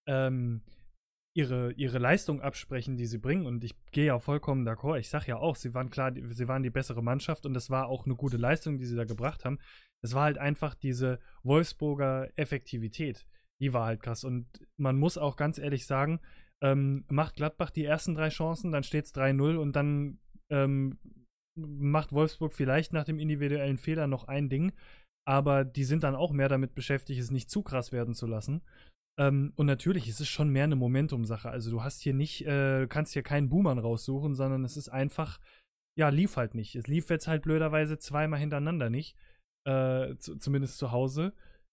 ihre Leistung absprechen, die sie bringen, und ich gehe ja vollkommen d'accord. Ich sag ja auch, sie waren die bessere Mannschaft und das war auch eine gute Leistung, die sie da gebracht haben. Es war halt einfach diese Wolfsburger Effektivität, die war halt krass. Und man muss auch ganz ehrlich sagen, macht Gladbach die ersten 3 Chancen, dann steht es 3-0 und dann macht Wolfsburg vielleicht nach dem individuellen Fehler noch ein Ding, aber die sind dann auch mehr damit beschäftigt, es nicht zu krass werden zu lassen. Und natürlich ist es schon mehr eine Momentum-Sache. Also du hast hier nicht, kannst hier keinen Buhmann raussuchen, sondern es ist einfach, ja, lief halt nicht. Es lief jetzt halt blöderweise 2-mal hintereinander nicht, zumindest zu Hause.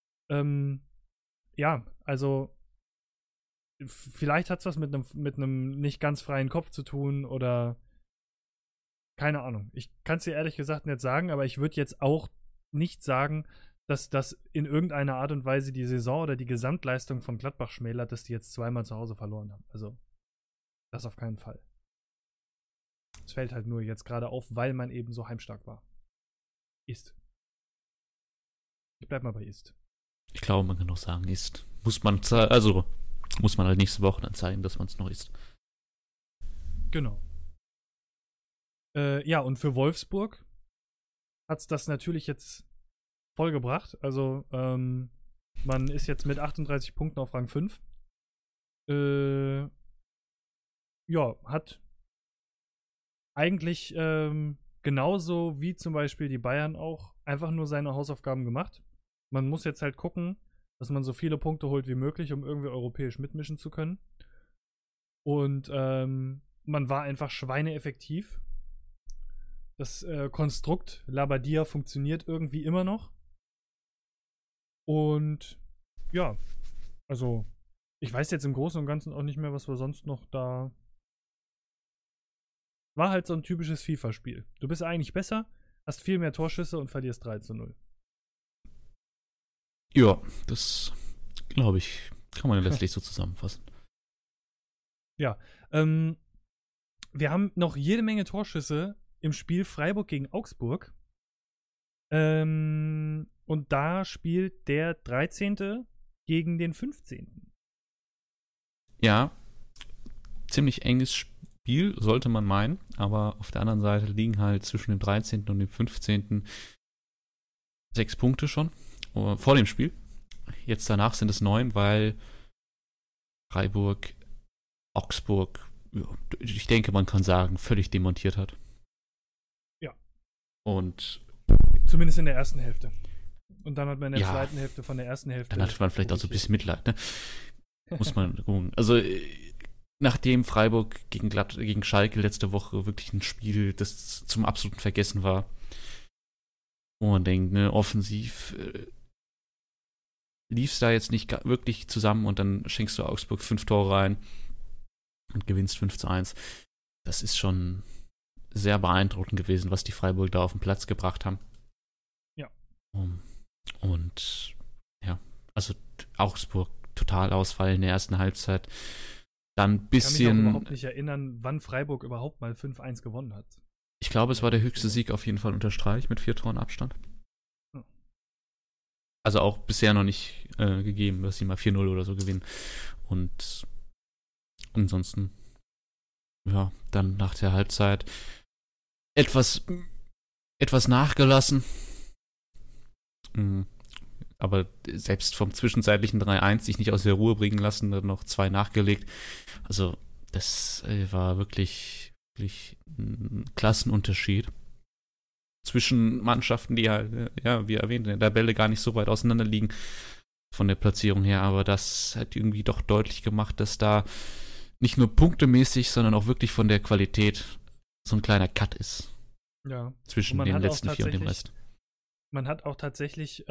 Ja, also vielleicht hat es was mit einem nicht ganz freien Kopf zu tun oder keine Ahnung. Ich kann es dir ehrlich gesagt nicht sagen, aber ich würde jetzt auch nicht sagen, dass das in irgendeiner Art und Weise die Saison oder die Gesamtleistung von Gladbach schmälert, dass die jetzt 2-mal zu Hause verloren haben. Also, das auf keinen Fall. Es fällt halt nur jetzt gerade auf, weil man eben so heimstark war. Ist. Ich bleib mal bei ist. Ich glaube, man kann auch sagen, ist. Muss man halt nächste Woche dann zeigen, dass man es noch ist. Genau. Ja, und für Wolfsburg hat es das natürlich jetzt voll gebracht. Also, man ist jetzt mit 38 Punkten auf Rang 5. Ja, hat eigentlich genauso wie zum Beispiel die Bayern auch einfach nur seine Hausaufgaben gemacht. Man muss jetzt halt gucken, dass man so viele Punkte holt wie möglich, um irgendwie europäisch mitmischen zu können. Und man war einfach schweineeffektiv. Das Konstrukt Labadia funktioniert irgendwie immer noch. Und ja, also ich weiß jetzt im Großen und Ganzen auch nicht mehr, was wir sonst noch da... War halt so ein typisches FIFA-Spiel. Du bist eigentlich besser, hast viel mehr Torschüsse und verlierst 3-0. Ja, das glaube ich, kann man letztlich so zusammenfassen. Ja. Wir haben noch jede Menge Torschüsse im Spiel Freiburg gegen Augsburg. Und da spielt der 13. gegen den 15. Ja, ziemlich enges Spiel, sollte man meinen. Aber auf der anderen Seite liegen halt zwischen dem 13. und dem 15. 6 Punkte schon vor dem Spiel. Jetzt danach sind es 9, weil Freiburg, Augsburg, ja, ich denke, man kann sagen, völlig demontiert hat. Ja. Und zumindest in der ersten Hälfte. Und dann hat man in der Ja. zweiten Hälfte von der ersten Hälfte. dann hat man vielleicht auch so ein bisschen Mitleid, ne? Muss man gucken. Also, nachdem Freiburg gegen Schalke letzte Woche wirklich ein Spiel, das zum absoluten Vergessen war, wo man denkt, ne, offensiv lief es da jetzt nicht wirklich zusammen und dann schenkst du Augsburg 5 Tore rein und gewinnst 5-1. Das ist schon sehr beeindruckend gewesen, was die Freiburg da auf den Platz gebracht haben. Ja. Und ja, also Augsburg Totalausfall in der ersten Halbzeit. Dann ein Ich kann mich auch bisschen. überhaupt nicht erinnern, wann Freiburg überhaupt mal 5-1 gewonnen hat. Ich glaube, es war der höchste Sieg auf jeden Fall unter Streich mit 4 Toren Abstand. Hm. Also auch bisher noch nicht gegeben, dass sie mal 4-0 oder so gewinnen. Und ansonsten, ja, dann nach der Halbzeit etwas nachgelassen. Aber selbst vom zwischenzeitlichen 3-1 sich nicht aus der Ruhe bringen lassen, dann noch 2 nachgelegt. Also das war wirklich ein Klassenunterschied zwischen Mannschaften, die ja, wie erwähnt, in der Tabelle gar nicht so weit auseinander liegen von der Platzierung her, aber das hat irgendwie doch deutlich gemacht, dass da nicht nur punktemäßig, sondern auch wirklich von der Qualität so ein kleiner Cut ist. Ja. Zwischen den letzten 4 und dem Rest. Man hat auch tatsächlich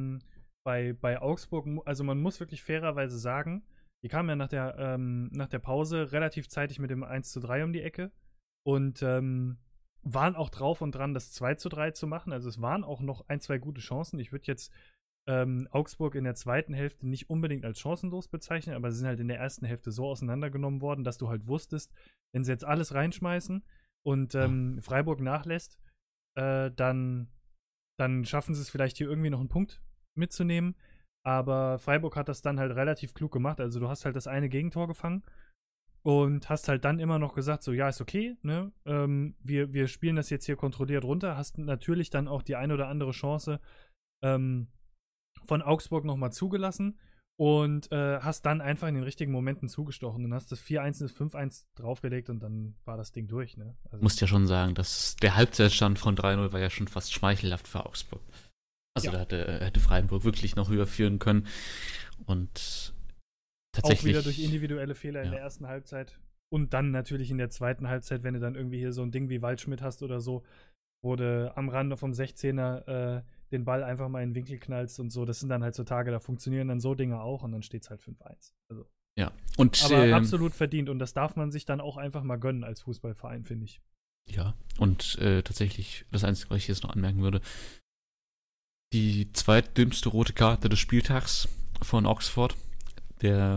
bei Augsburg, also man muss wirklich fairerweise sagen, die kamen ja nach der Pause relativ zeitig mit dem 1:3 um die Ecke und waren auch drauf und dran, das 2:3 zu machen. Also es waren auch noch 1, 2 gute Chancen. Ich würde jetzt Augsburg in der zweiten Hälfte nicht unbedingt als chancenlos bezeichnen, aber sie sind halt in der ersten Hälfte so auseinandergenommen worden, dass du halt wusstest, wenn sie jetzt alles reinschmeißen und Freiburg nachlässt, dann schaffen sie es vielleicht hier irgendwie noch einen Punkt mitzunehmen. Aber Freiburg hat das dann halt relativ klug gemacht. Also du hast halt das eine Gegentor gefangen und hast halt dann immer noch gesagt, so, ja, ist okay, ne? Wir spielen das jetzt hier kontrolliert runter. Hast natürlich dann auch die eine oder andere Chance von Augsburg nochmal zugelassen und hast dann einfach in den richtigen Momenten zugestochen und hast das 4-1 und das 5-1 draufgelegt und dann war das Ding durch, ne? Also, Musst ja schon sagen, dass der Halbzeitstand von 3-0 war ja schon fast schmeichelhaft für Augsburg. Also Ja. da hätte Freiburg wirklich noch höher führen können. Und tatsächlich. auch wieder durch individuelle Fehler in Ja. der ersten Halbzeit. Und dann natürlich in der zweiten Halbzeit, wenn du dann irgendwie hier so ein Ding wie Waldschmidt hast oder so, wo du am Rande vom 16er den Ball einfach mal in den Winkel knallst und so. Das sind dann halt so Tage, da funktionieren dann so Dinge auch und dann steht es halt 5-1. Also, Ja. Und, aber absolut verdient und das darf man sich dann auch einfach mal gönnen als Fußballverein, finde ich. Ja, und tatsächlich, das Einzige, was ich jetzt noch anmerken würde, die zweitdümmste rote Karte des Spieltags von Oxford, der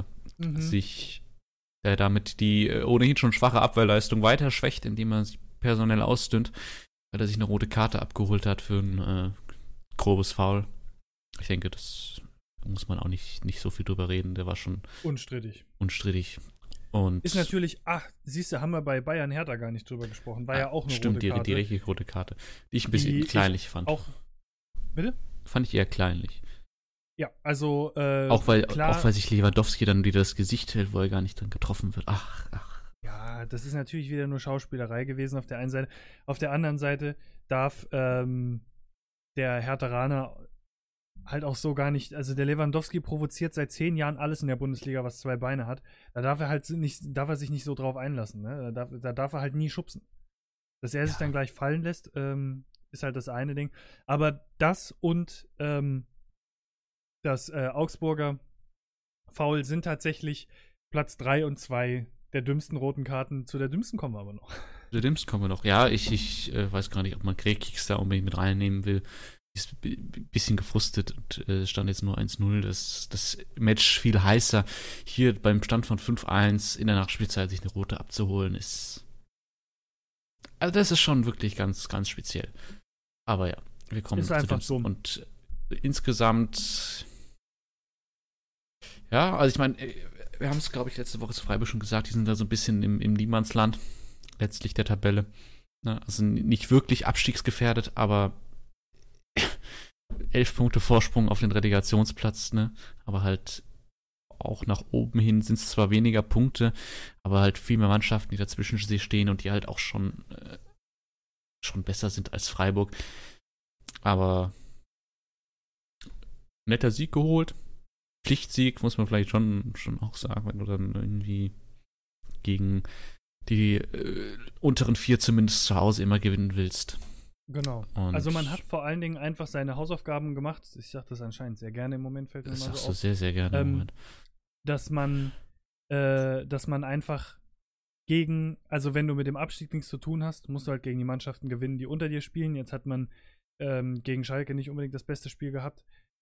damit die ohnehin schon schwache Abwehrleistung weiter schwächt, indem er sich personell ausdünnt, weil er sich eine rote Karte abgeholt hat für ein grobes Foul. Ich denke, das muss man auch nicht so viel drüber reden, der war schon unstrittig. Und Ist natürlich, siehst du, haben wir bei Bayern Hertha gar nicht drüber gesprochen. War ja auch eine stimmt, rote Karte. die richtige rote Karte, die ich ein bisschen kleinlich fand. Auch, bitte? Fand ich eher kleinlich. Ja, also auch weil sich Lewandowski dann wieder das Gesicht hält, wo er gar nicht dran getroffen wird. Ach. Ja, das ist natürlich wieder nur Schauspielerei gewesen auf der einen Seite. Auf der anderen Seite darf der Hertheraner halt auch so gar nicht, also der Lewandowski provoziert seit 10 Jahren alles in der Bundesliga, was 2 Beine hat. Da darf er sich nicht so drauf einlassen, ne? Da darf er halt nie schubsen. Dass er sich dann gleich fallen lässt, ist halt das eine Ding. Aber das und das Augsburger Foul sind tatsächlich Platz 3 und 2 der dümmsten roten Karten. Zu der dümmsten kommen wir aber noch. Zu der dümmsten kommen wir noch. Ja, ich weiß gar nicht, ob man Krekix da unbedingt mit reinnehmen will. ist ein bisschen gefrustet und stand jetzt nur 1-0. Das Match viel heißer. Hier beim Stand von 5-1 in der Nachspielzeit sich eine rote abzuholen, also das ist schon wirklich ganz, ganz speziell. Aber ja, wir kommen ist zu einfach dem. dumm. Und insgesamt, ja, also ich meine, wir haben es, glaube ich, letzte Woche zu Freiburg schon gesagt, die sind da so ein bisschen im Niemandsland, letztlich der Tabelle. Ne? Also nicht wirklich abstiegsgefährdet, aber 11 Punkte Vorsprung auf den Relegationsplatz, ne? Aber halt auch nach oben hin sind es zwar weniger Punkte, aber halt viel mehr Mannschaften, die dazwischen sich stehen und die halt auch schon besser sind als Freiburg. Aber netter Sieg geholt. Pflichtsieg, muss man vielleicht schon auch sagen, wenn du dann irgendwie gegen die unteren 4 zumindest zu Hause immer gewinnen willst. Genau. Und also man hat vor allen Dingen einfach seine Hausaufgaben gemacht. Ich sage das anscheinend sehr gerne im Moment, fällt mir das mal sagst so du auf. sehr, sehr gerne im Moment. Dass man einfach also wenn du mit dem Abstieg nichts zu tun hast, musst du halt gegen die Mannschaften gewinnen, die unter dir spielen. Jetzt hat man gegen Schalke nicht unbedingt das beste Spiel gehabt,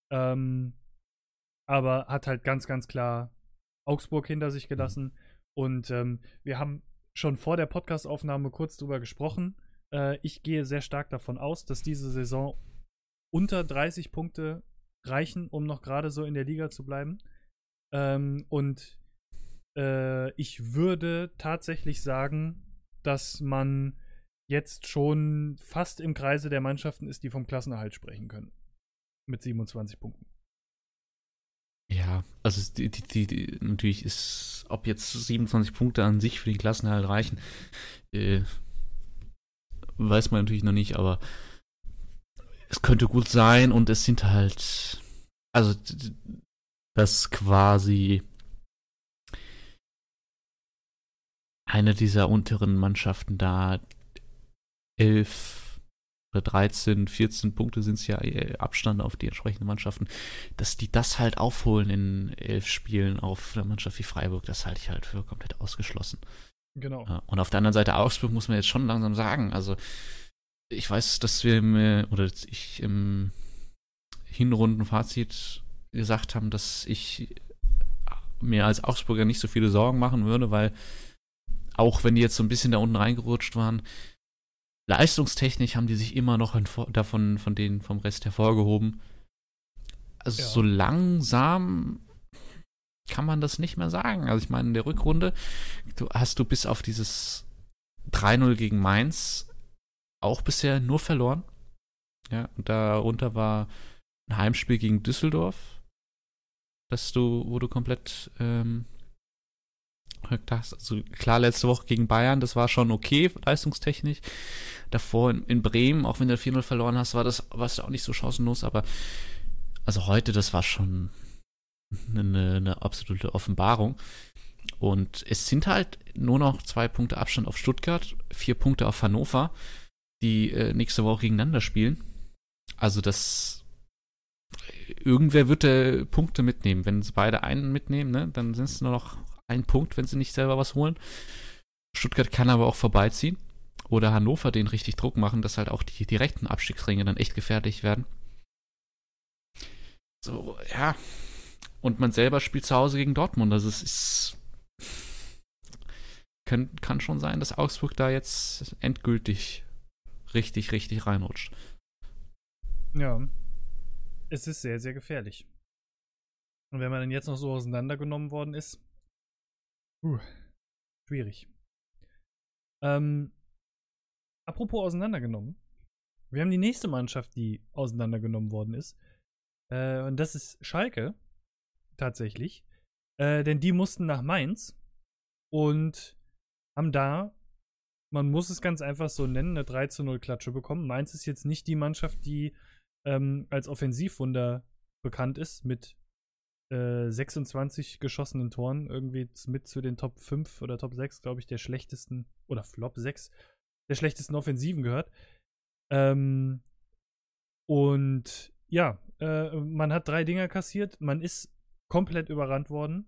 aber hat halt ganz, ganz klar Augsburg hinter sich gelassen. Und wir haben schon vor der Podcast-Aufnahme kurz drüber gesprochen. Ich gehe sehr stark davon aus, dass diese Saison unter 30 Punkte reichen, um noch gerade so in der Liga zu bleiben. Und ich würde tatsächlich sagen, dass man jetzt schon fast im Kreise der Mannschaften ist, die vom Klassenerhalt sprechen können. Mit 27 Punkten. Ja, also die natürlich ist, ob jetzt 27 Punkte an sich für den Klassenerhalt reichen, weiß man natürlich noch nicht, aber es könnte gut sein und es sind halt, also dass quasi eine dieser unteren Mannschaften da 11 oder 13, 14 Punkte sind es ja Abstand auf die entsprechenden Mannschaften, dass die das halt aufholen in 11 Spielen auf einer Mannschaft wie Freiburg, das halte ich halt für komplett ausgeschlossen. Genau. Ja, und auf der anderen Seite Augsburg muss man jetzt schon langsam sagen, also ich weiß, dass ich im Hinrundenfazit gesagt haben, dass ich mir als Augsburger nicht so viele Sorgen machen würde, weil auch wenn die jetzt so ein bisschen da unten reingerutscht waren, leistungstechnisch haben die sich immer noch vom Rest hervorgehoben. Also Ja. so langsam kann man das nicht mehr sagen. Also ich meine, in der Rückrunde hast du bis auf dieses 3-0 gegen Mainz auch bisher nur verloren. Ja, und darunter war ein Heimspiel gegen Düsseldorf, wo du komplett also klar, letzte Woche gegen Bayern, das war schon okay, leistungstechnisch. Davor in Bremen, auch wenn du 4-0 verloren hast, warst du auch nicht so chancenlos, aber also heute, das war schon eine absolute Offenbarung. Und es sind halt nur noch 2 Punkte Abstand auf Stuttgart, 4 Punkte auf Hannover, die nächste Woche gegeneinander spielen. Also irgendwer wird Punkte mitnehmen. Wenn sie beide einen mitnehmen, ne, dann sind es nur noch 1 Punkt, wenn sie nicht selber was holen. Stuttgart kann aber auch vorbeiziehen. Oder Hannover den richtig Druck machen, dass halt auch die direkten Abstiegsränge dann echt gefährlich werden. So, ja. Und man selber spielt zu Hause gegen Dortmund. Also es kann schon sein, dass Augsburg da jetzt endgültig richtig, richtig reinrutscht. Ja. Es ist sehr, sehr gefährlich. Und wenn man dann jetzt noch so auseinandergenommen worden ist, schwierig. Apropos auseinandergenommen. Wir haben die nächste Mannschaft, die auseinandergenommen worden ist. Und das ist Schalke. Tatsächlich. Denn die mussten nach Mainz und haben da, man muss es ganz einfach so nennen, eine 3-0 Klatsche bekommen. Mainz ist jetzt nicht die Mannschaft, die als Offensivwunder bekannt ist, mit 26 geschossenen Toren, irgendwie mit zu den Top 5 oder Top 6, glaube ich, der schlechtesten, oder Flop 6, der schlechtesten Offensiven gehört. Und ja, man hat 3 Dinger kassiert, man ist komplett überrannt worden.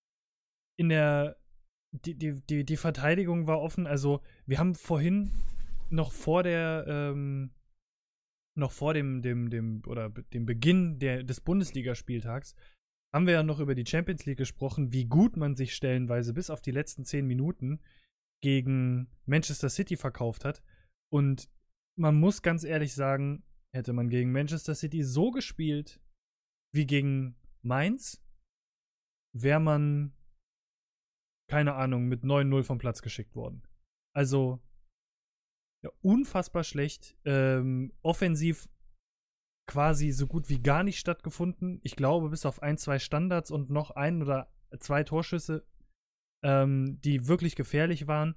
Die Verteidigung war offen, also wir haben vorhin noch vor der noch vor dem Beginn des Bundesligaspieltags, haben wir ja noch über die Champions League gesprochen, wie gut man sich stellenweise bis auf die letzten 10 Minuten gegen Manchester City verkauft hat. Und man muss ganz ehrlich sagen, hätte man gegen Manchester City so gespielt wie gegen Mainz, wäre man, keine Ahnung, mit 9-0 vom Platz geschickt worden. Also, ja, unfassbar schlecht. Offensiv quasi so gut wie gar nicht stattgefunden. Ich glaube, bis auf 1, 2 Standards und noch 1 oder 2 Torschüsse, die wirklich gefährlich waren.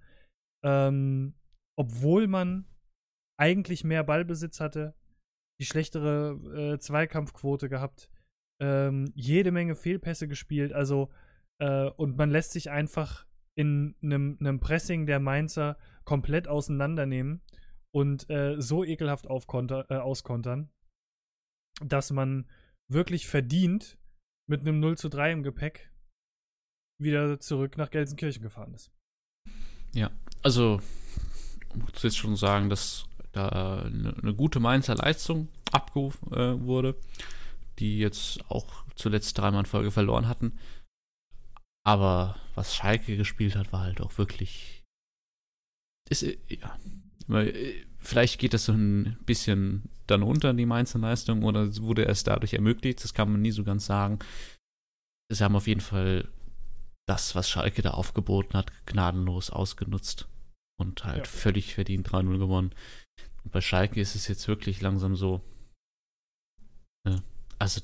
Obwohl man eigentlich mehr Ballbesitz hatte, die schlechtere Zweikampfquote gehabt, jede Menge Fehlpässe gespielt, also und man lässt sich einfach in einem Pressing der Mainzer komplett auseinandernehmen und so ekelhaft auskontern, dass man wirklich verdient mit einem 0:3 im Gepäck wieder zurück nach Gelsenkirchen gefahren ist. Ja, also muss jetzt schon sagen, dass da eine gute Mainzer Leistung abgerufen wurde, die jetzt auch zuletzt 3-mal in Folge verloren hatten. Aber was Schalke gespielt hat, war halt auch wirklich. Vielleicht geht das so ein bisschen dann unter, die Mainzer Leistung, oder es wurde erst dadurch ermöglicht, das kann man nie so ganz sagen. Sie haben auf jeden Fall das, was Schalke da aufgeboten hat, gnadenlos ausgenutzt und halt völlig verdient 3-0 gewonnen. Und bei Schalke ist es jetzt wirklich langsam so, also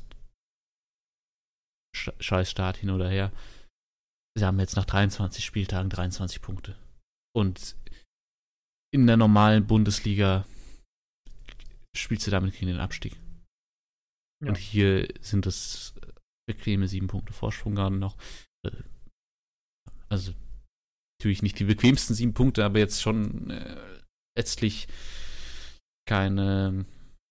scheiß Start hin oder her. Sie haben jetzt nach 23 Spieltagen 23 Punkte. Und in der normalen Bundesliga spielst du damit gegen den Abstieg. Ja. Und hier sind es bequeme 7 Punkte Vorsprung gerade noch. Also natürlich nicht die bequemsten 7 Punkte, aber jetzt schon letztlich keine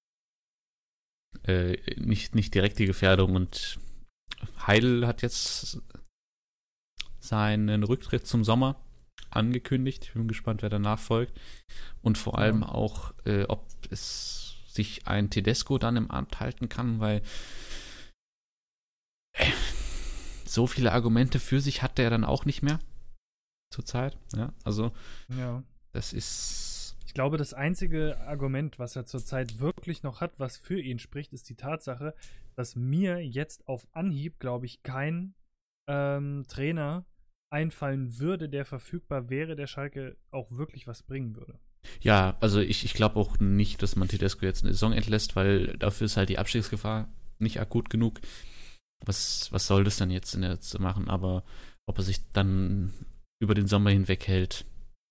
nicht direkte Gefährdung. Und Heidel hat jetzt seinen Rücktritt zum Sommer angekündigt. Ich bin gespannt, wer danach folgt. Und vor allem auch, ob es sich ein Tedesco dann im Amt halten kann, weil so viele Argumente für sich hat der dann auch nicht mehr zurzeit. Ja, also das ist. Ich glaube, das einzige Argument, was er zurzeit wirklich noch hat, was für ihn spricht, ist die Tatsache, dass mir jetzt auf Anhieb, glaube ich, kein Trainer einfallen würde, der verfügbar wäre, der Schalke auch wirklich was bringen würde. Ja, also ich glaube auch nicht, dass man Tedesco jetzt eine Saison entlässt, weil dafür ist halt die Abstiegsgefahr nicht akut genug. Was soll das dann jetzt in der Zeit machen? Aber ob er sich dann über den Sommer hinweg hält,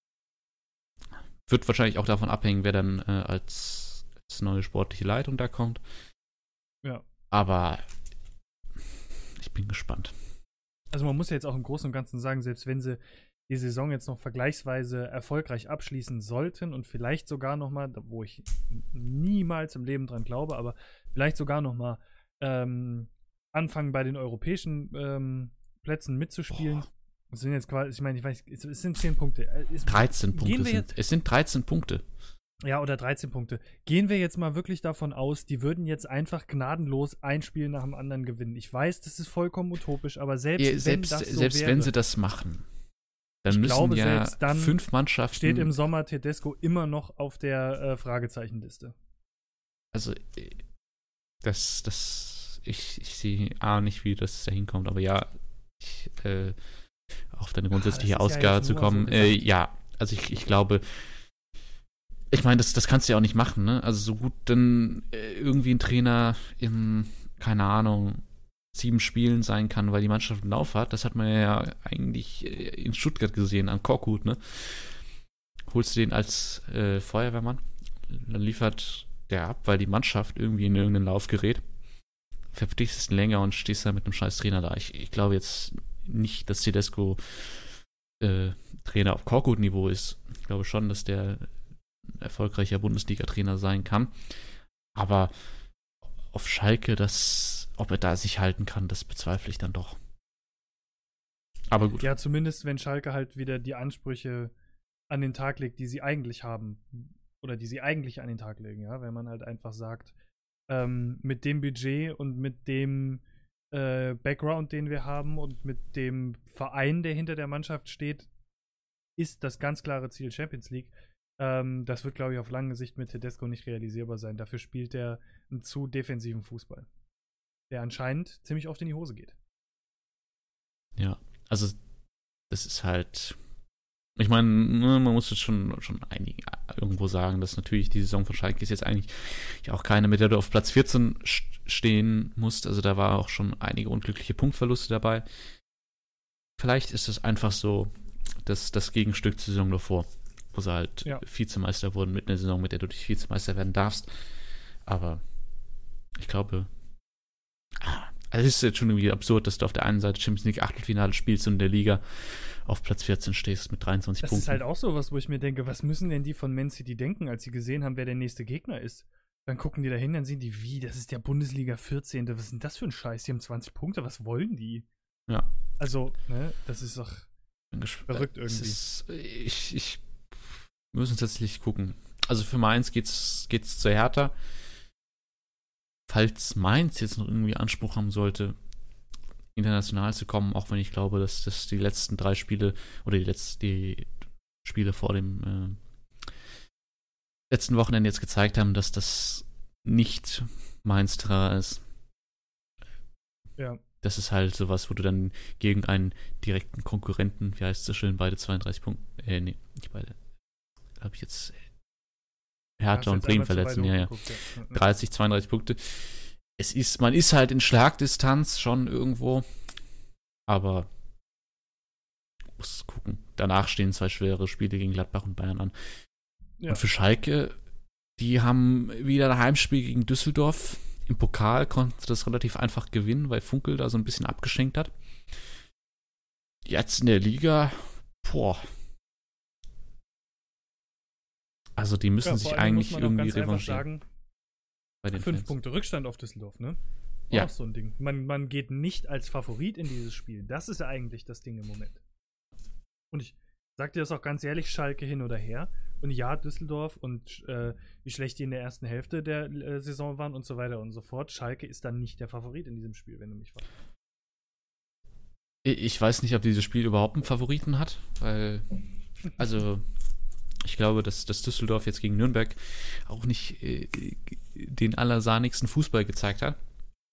wird wahrscheinlich auch davon abhängen, wer dann als neue sportliche Leitung da kommt. Ja. Aber ich bin gespannt. Also man muss ja jetzt auch im Großen und Ganzen sagen, selbst wenn sie die Saison jetzt noch vergleichsweise erfolgreich abschließen sollten und vielleicht sogar nochmal, wo ich niemals im Leben dran glaube, aber vielleicht sogar nochmal anfangen bei den europäischen Plätzen mitzuspielen. Das sind jetzt quasi, ich meine, ich weiß, es sind 10 Punkte. 13 Punkte es sind 13 Punkte. Ja, oder 13 Punkte. Gehen wir jetzt mal wirklich davon aus, die würden jetzt einfach gnadenlos ein Spiel nach dem anderen gewinnen. Ich weiß, das ist vollkommen utopisch, aber selbst wenn sie das machen, dann müssen ja 5 Mannschaften. Steht im Sommer Tedesco immer noch auf der Fragezeichenliste. Also, ich sehe nicht, wie das da hinkommt, aber ja, auf deine grundsätzliche Ausgabe zu kommen. Also ich glaube, ich meine, das kannst du ja auch nicht machen, ne? Also so gut dann irgendwie ein Trainer in, keine Ahnung, 7 Spielen sein kann, weil die Mannschaft einen Lauf hat. Das hat man ja eigentlich in Stuttgart gesehen, an Korkut, ne? Holst du den als Feuerwehrmann, dann liefert der ab, weil die Mannschaft irgendwie in irgendeinen Lauf gerät. Verpflichtest ihn länger und stehst da mit einem scheiß Trainer da. Ich glaube jetzt nicht, dass Tedesco Trainer auf Korkut-Niveau ist. Ich glaube schon, dass der ein erfolgreicher Bundesliga-Trainer sein kann. Aber auf Schalke, ob er da sich halten kann, das bezweifle ich dann doch. Aber gut. Ja, zumindest wenn Schalke halt wieder die Ansprüche an den Tag legt, die sie eigentlich haben oder die sie eigentlich an den Tag legen, ja, wenn man halt einfach sagt, mit dem Budget und mit dem Background, den wir haben und mit dem Verein, der hinter der Mannschaft steht, ist das ganz klare Ziel Champions League. Das wird, glaube ich, auf lange Sicht mit Tedesco nicht realisierbar sein. Dafür spielt er einen zu defensiven Fußball, der anscheinend ziemlich oft in die Hose geht. Ja, also das ist halt, ich meine, man muss jetzt schon irgendwo sagen, dass natürlich die Saison von Schalke ist jetzt eigentlich ja auch keine, mit der du auf Platz 14 stehen musst. Also da war auch schon einige unglückliche Punktverluste dabei. Vielleicht ist es einfach so das Gegenstück zur Saison davor, wo sie halt Vizemeister wurden mit einer Saison, mit der du nicht Vizemeister werden darfst. Aber ich glaube, also es ist jetzt schon irgendwie absurd, dass du auf der einen Seite Champions League Achtelfinale spielst und in der Liga auf Platz 14 stehst mit 23 Punkten. Das ist halt auch so was, wo ich mir denke, was müssen denn die von Man City denken, als sie gesehen haben, wer der nächste Gegner ist? Dann gucken die da hin, dann sehen die, wie, das ist der Bundesliga 14. Was ist denn das für ein Scheiß? Die haben 20 Punkte, was wollen die? Ja. Also, ne, das ist doch verrückt irgendwie. Ich müssen tatsächlich gucken. Also für Mainz geht's zu Hertha. Falls Mainz jetzt noch irgendwie Anspruch haben sollte, international zu kommen, auch wenn ich glaube, dass das die letzten 3 Spiele oder die Spiele vor dem letzten Wochenende jetzt gezeigt haben, dass das nicht Mainz-Terrain ist. Ja. Das ist halt sowas, wo du dann gegen einen direkten Konkurrenten, wie heißt es so schön, beide 32 Punkte, nee, nicht beide, glaube ich jetzt Hertha und Bremen verletzen, ja. 30, 32 Punkte. Man ist halt in Schlagdistanz schon irgendwo, aber muss gucken. Danach stehen 2 schwere Spiele gegen Gladbach und Bayern an. Ja. Und für Schalke, die haben wieder ein Heimspiel gegen Düsseldorf. Im Pokal konnte das relativ einfach gewinnen, weil Funkel da so ein bisschen abgeschenkt hat. Jetzt in der Liga, also die müssen sich eigentlich irgendwie revanchieren. Bei den 5 Punkte Rückstand auf Düsseldorf, ne? War auch so ein Ding. Man geht nicht als Favorit in dieses Spiel. Das ist eigentlich das Ding im Moment. Und ich sag dir das auch ganz ehrlich, Schalke hin oder her. Und ja, Düsseldorf und wie schlecht die in der ersten Hälfte der Saison waren und so weiter und so fort. Schalke ist dann nicht der Favorit in diesem Spiel, wenn du mich fragst. Ich weiß nicht, ob dieses Spiel überhaupt einen Favoriten hat, weil, also ich glaube, dass Düsseldorf jetzt gegen Nürnberg auch nicht den allersahnigsten Fußball gezeigt hat.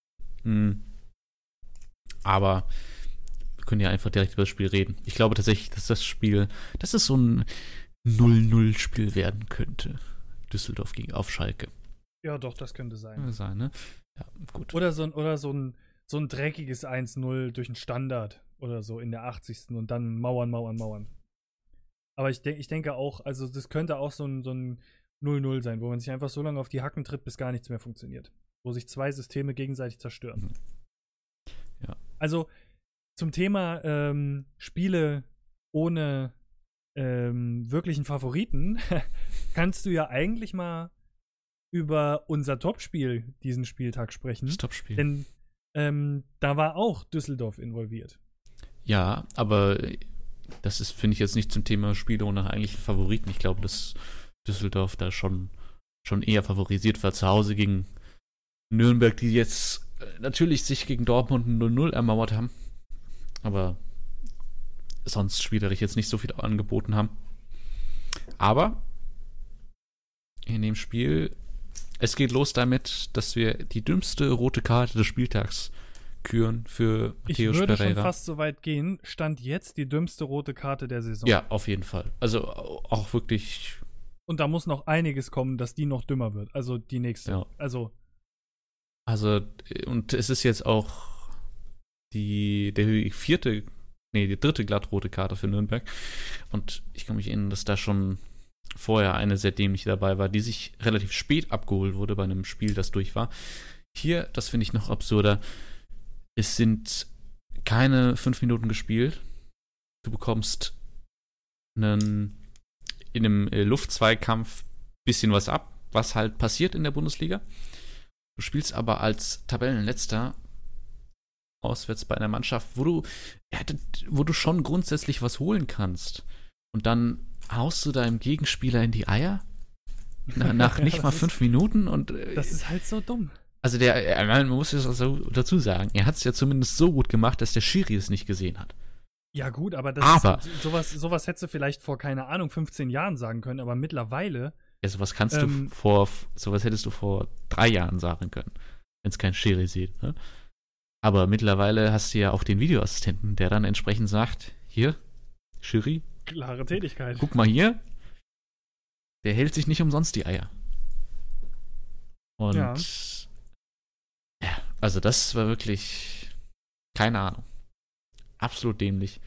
Aber wir können ja einfach direkt über das Spiel reden. Ich glaube tatsächlich, dass das ist so ein 0-0-Spiel werden könnte. Düsseldorf auf Schalke. Ja, doch, das könnte sein. Ne? Ja, gut. Oder so ein dreckiges 1-0 durch einen Standard oder so in der 80. und dann Mauern. Aber ich denke auch, also das könnte auch so ein 0-0 sein, wo man sich einfach so lange auf die Hacken tritt, bis gar nichts mehr funktioniert. Wo sich 2 Systeme gegenseitig zerstören. Ja. Also zum Thema Spiele ohne wirklichen Favoriten kannst du ja eigentlich mal über unser Topspiel diesen Spieltag sprechen. Das Topspiel. Denn da war auch Düsseldorf involviert. Ja, aber das ist, finde ich, jetzt nicht zum Thema Spiele ohne eigentlichen Favoriten. Ich glaube, dass Düsseldorf da schon eher favorisiert war zu Hause gegen Nürnberg, die jetzt natürlich sich gegen Dortmund 0-0 ermauert haben. Aber sonst spielerisch jetzt nicht so viel angeboten haben. Aber in dem Spiel, es geht los damit, dass wir die dümmste rote Karte des Spieltags küren für Matthäus Pereira. Ich würde schon fast so weit gehen, stand jetzt die dümmste rote Karte der Saison. Ja, auf jeden Fall. Also auch wirklich. Und da muss noch einiges kommen, dass die noch dümmer wird. Also die nächste. Ja. Also, und es ist jetzt auch die dritte glattrote Karte für Nürnberg. Und ich kann mich erinnern, dass da schon vorher eine sehr dämliche dabei war, die sich relativ spät abgeholt wurde bei einem Spiel, das durch war. Hier, das finde ich noch absurder, es sind keine 5 Minuten gespielt. Du bekommst in einem Luftzweikampf ein bisschen was ab, was halt passiert in der Bundesliga. Du spielst aber als Tabellenletzter auswärts bei einer Mannschaft, wo du schon grundsätzlich was holen kannst. Und dann haust du deinem Gegenspieler in die Eier? Nach nicht mal 5 Minuten und. Das ist halt so dumm. Also man muss es so dazu sagen, er hat es ja zumindest so gut gemacht, dass der Schiri es nicht gesehen hat. Ja, gut, aber sowas hättest du vielleicht vor, keine Ahnung, 15 Jahren sagen können, aber mittlerweile. Ja, sowas hättest du vor 3 Jahren sagen können, wenn es kein Schiri sieht, ne? Aber mittlerweile hast du ja auch den Videoassistenten, der dann entsprechend sagt, hier, Schiri. Klare Tätigkeit. Guck mal hier, der hält sich nicht umsonst die Eier. Und ja, also das war wirklich, keine Ahnung, absolut dämlich.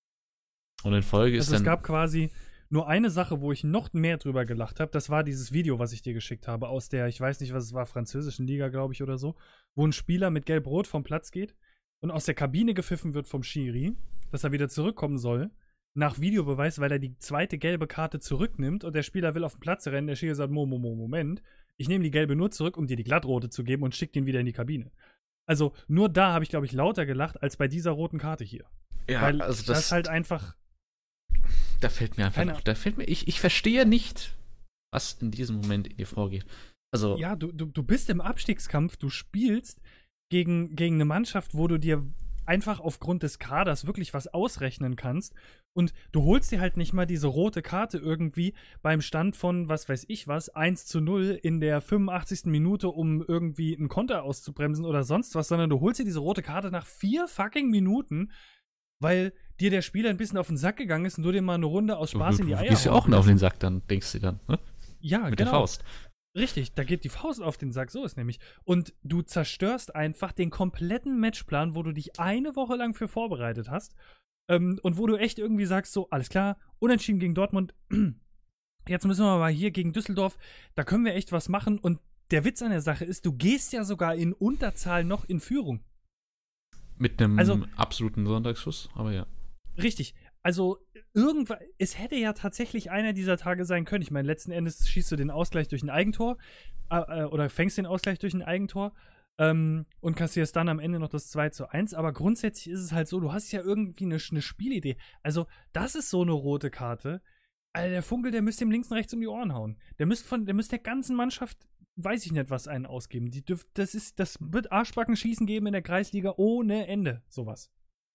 Und in Folge ist dann. Es gab quasi nur eine Sache, wo ich noch mehr drüber gelacht habe. Das war dieses Video, was ich dir geschickt habe, aus der, ich weiß nicht, was es war, französischen Liga, glaube ich, oder so, wo ein Spieler mit Gelb-Rot vom Platz geht und aus der Kabine gepfiffen wird vom Schiri, dass er wieder zurückkommen soll, nach Videobeweis, weil er die zweite gelbe Karte zurücknimmt und der Spieler will auf den Platz rennen. Der Schiri sagt, Moment, ich nehme die gelbe nur zurück, um dir die glattrote zu geben und schicke den wieder in die Kabine. Also nur da habe ich, glaube ich, lauter gelacht, als bei dieser roten Karte hier. Ja, weil also das halt einfach. Da fällt mir einfach ich verstehe nicht, was in diesem Moment in dir vorgeht. Also. Ja, du bist im Abstiegskampf, du spielst gegen eine Mannschaft, wo du dir einfach aufgrund des Kaders wirklich was ausrechnen kannst und du holst dir halt nicht mal diese rote Karte irgendwie beim Stand von, was weiß ich was, 1:0 in der 85. Minute, um irgendwie einen Konter auszubremsen oder sonst was, sondern du holst dir diese rote Karte nach 4 fucking Minuten, weil dir der Spieler ein bisschen auf den Sack gegangen ist und du dir mal eine Runde aus Spaß in die Eier gehst ja auch auf den Sack, dann denkst du dann, ne? Ja, mit der Faust. Richtig, da geht die Faust auf den Sack, so ist nämlich. Und du zerstörst einfach den kompletten Matchplan, wo du dich eine Woche lang für vorbereitet hast und wo du echt irgendwie sagst, so, alles klar, unentschieden gegen Dortmund, jetzt müssen wir mal hier gegen Düsseldorf, da können wir echt was machen. Und der Witz an der Sache ist, du gehst ja sogar in Unterzahl noch in Führung. Mit einem absoluten Sonntagsschuss, aber ja. Richtig. Also, es hätte ja tatsächlich einer dieser Tage sein können. Ich meine, letzten Endes schießt du den Ausgleich durch ein Eigentor oder fängst den Ausgleich durch ein Eigentor und kassierst dann am Ende noch das 2:1. Aber grundsätzlich ist es halt so, du hast ja irgendwie eine Spielidee. Also, das ist so eine rote Karte. Alter, der Funkel, der müsste ihm links und rechts um die Ohren hauen. Der müsste der ganzen Mannschaft, weiß ich nicht, was einen ausgeben. Das wird Arschbackenschießen geben in der Kreisliga ohne Ende, sowas.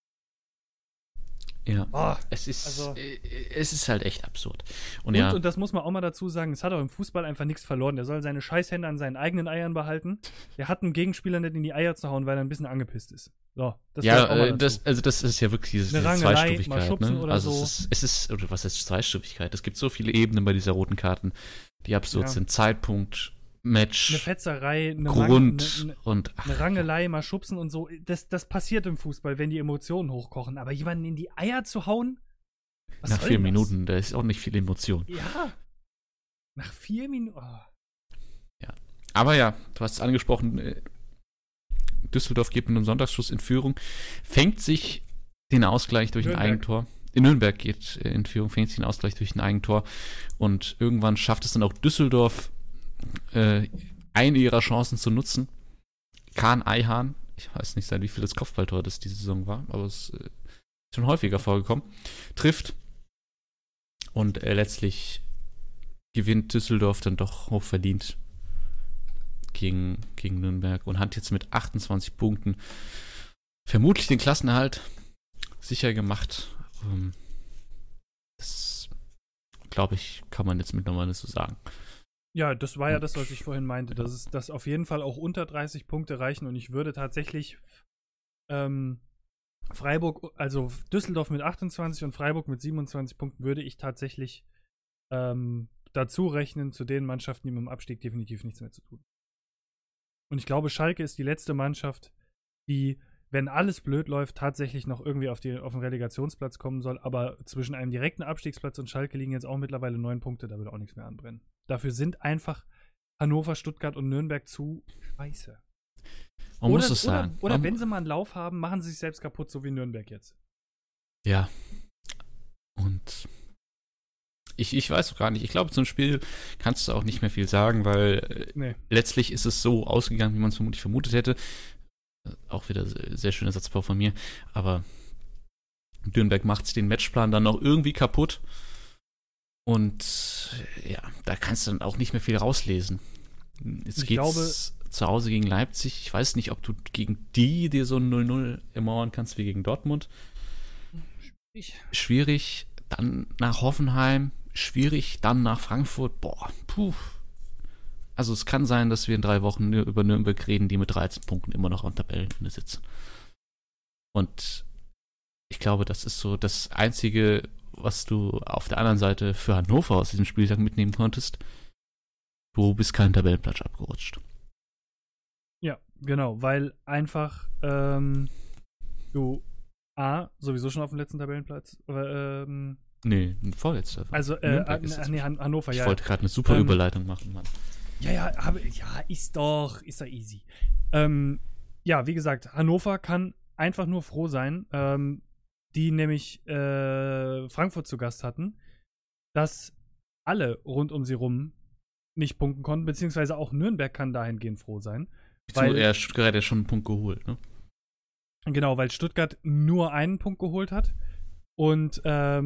Ja, es ist halt echt absurd. Und das muss man auch mal dazu sagen, es hat auch im Fußball einfach nichts verloren. Der soll seine Scheißhände an seinen eigenen Eiern behalten. Der hat einen Gegenspieler nicht in die Eier zu hauen, weil er ein bisschen angepisst ist. So, das ist ja wirklich diese Zweistufigkeit. Ne? Also so. es ist, oder was heißt Zweistufigkeit? Es gibt so viele Ebenen bei dieser roten Karten, die absurd sind. Zeitpunkt, Match, eine Fetzerei, und eine Rangelei, mal schubsen und so. Das passiert im Fußball, wenn die Emotionen hochkochen. Aber jemanden in die Eier zu hauen? Nach 4 Minuten, da ist auch nicht viel Emotion. Ja. Nach 4 Minuten. Oh. Ja. Aber ja, du hast es angesprochen, Düsseldorf geht mit einem Sonntagsschuss in Führung, fängt sich den Ausgleich durch ein Eigentor. In Nürnberg geht in Führung, fängt sich den Ausgleich durch ein Eigentor. Und irgendwann schafft es dann auch Düsseldorf, eine ihrer Chancen zu nutzen. Kaan Ayhan, ich weiß nicht, seit wie viel das Kopfballtor das diese Saison war, aber es ist schon häufiger vorgekommen, trifft und letztlich gewinnt Düsseldorf dann doch hochverdient gegen Nürnberg und hat jetzt mit 28 Punkten vermutlich den Klassenerhalt sicher gemacht. Das, glaube ich, kann man jetzt mittlerweile so sagen. Ja, das war ja das, was ich vorhin meinte, dass auf jeden Fall auch unter 30 Punkte reichen und ich würde tatsächlich Freiburg, also Düsseldorf mit 28 und Freiburg mit 27 Punkten würde ich tatsächlich dazu rechnen zu den Mannschaften, die mit dem Abstieg definitiv nichts mehr zu tun. Und ich glaube, Schalke ist die letzte Mannschaft, die, wenn alles blöd läuft, tatsächlich noch irgendwie auf den Relegationsplatz kommen soll, aber zwischen einem direkten Abstiegsplatz und Schalke liegen jetzt auch mittlerweile 9 Punkte, da wird auch nichts mehr anbrennen. Dafür sind einfach Hannover, Stuttgart und Nürnberg zu scheiße. Man muss es sagen. Oder wenn sie mal einen Lauf haben, machen sie sich selbst kaputt, so wie Nürnberg jetzt. Ja. Und ich weiß auch gar nicht. Ich glaube, zum Spiel kannst du auch nicht mehr viel sagen, weil letztlich ist es so ausgegangen, wie man es vermutlich vermutet hätte. Auch wieder sehr schöner Satzbau von mir. Aber Nürnberg macht sich den Matchplan dann noch irgendwie kaputt. Und ja, da kannst du dann auch nicht mehr viel rauslesen. Jetzt geht's zu Hause gegen Leipzig. Ich weiß nicht, ob du gegen die dir so ein 0-0 ermauern kannst wie gegen Dortmund. Schwierig. Dann nach Hoffenheim. Schwierig. Dann nach Frankfurt. Boah, puh. Also es kann sein, dass wir in 3 Wochen über Nürnberg reden, die mit 13 Punkten immer noch am Tabellenende sitzen. Und ich glaube, das ist so das Einzige, was du auf der anderen Seite für Hannover aus diesem Spieltag mitnehmen konntest. Du bist keinen Tabellenplatz abgerutscht. Ja, genau, weil einfach du sowieso schon auf dem letzten Tabellenplatz. Nee, ein vorletzter. Also, Hannover, ja. Ich wollte gerade eine super Überleitung machen, Mann. Ist doch easy. Ja, wie gesagt, Hannover kann einfach nur froh sein, die nämlich Frankfurt zu Gast hatten, dass alle rund um sie rum nicht punkten konnten, beziehungsweise auch Nürnberg kann dahingehend froh sein. Weil Stuttgart hat ja schon einen Punkt geholt, ne? Genau, weil Stuttgart nur einen Punkt geholt hat und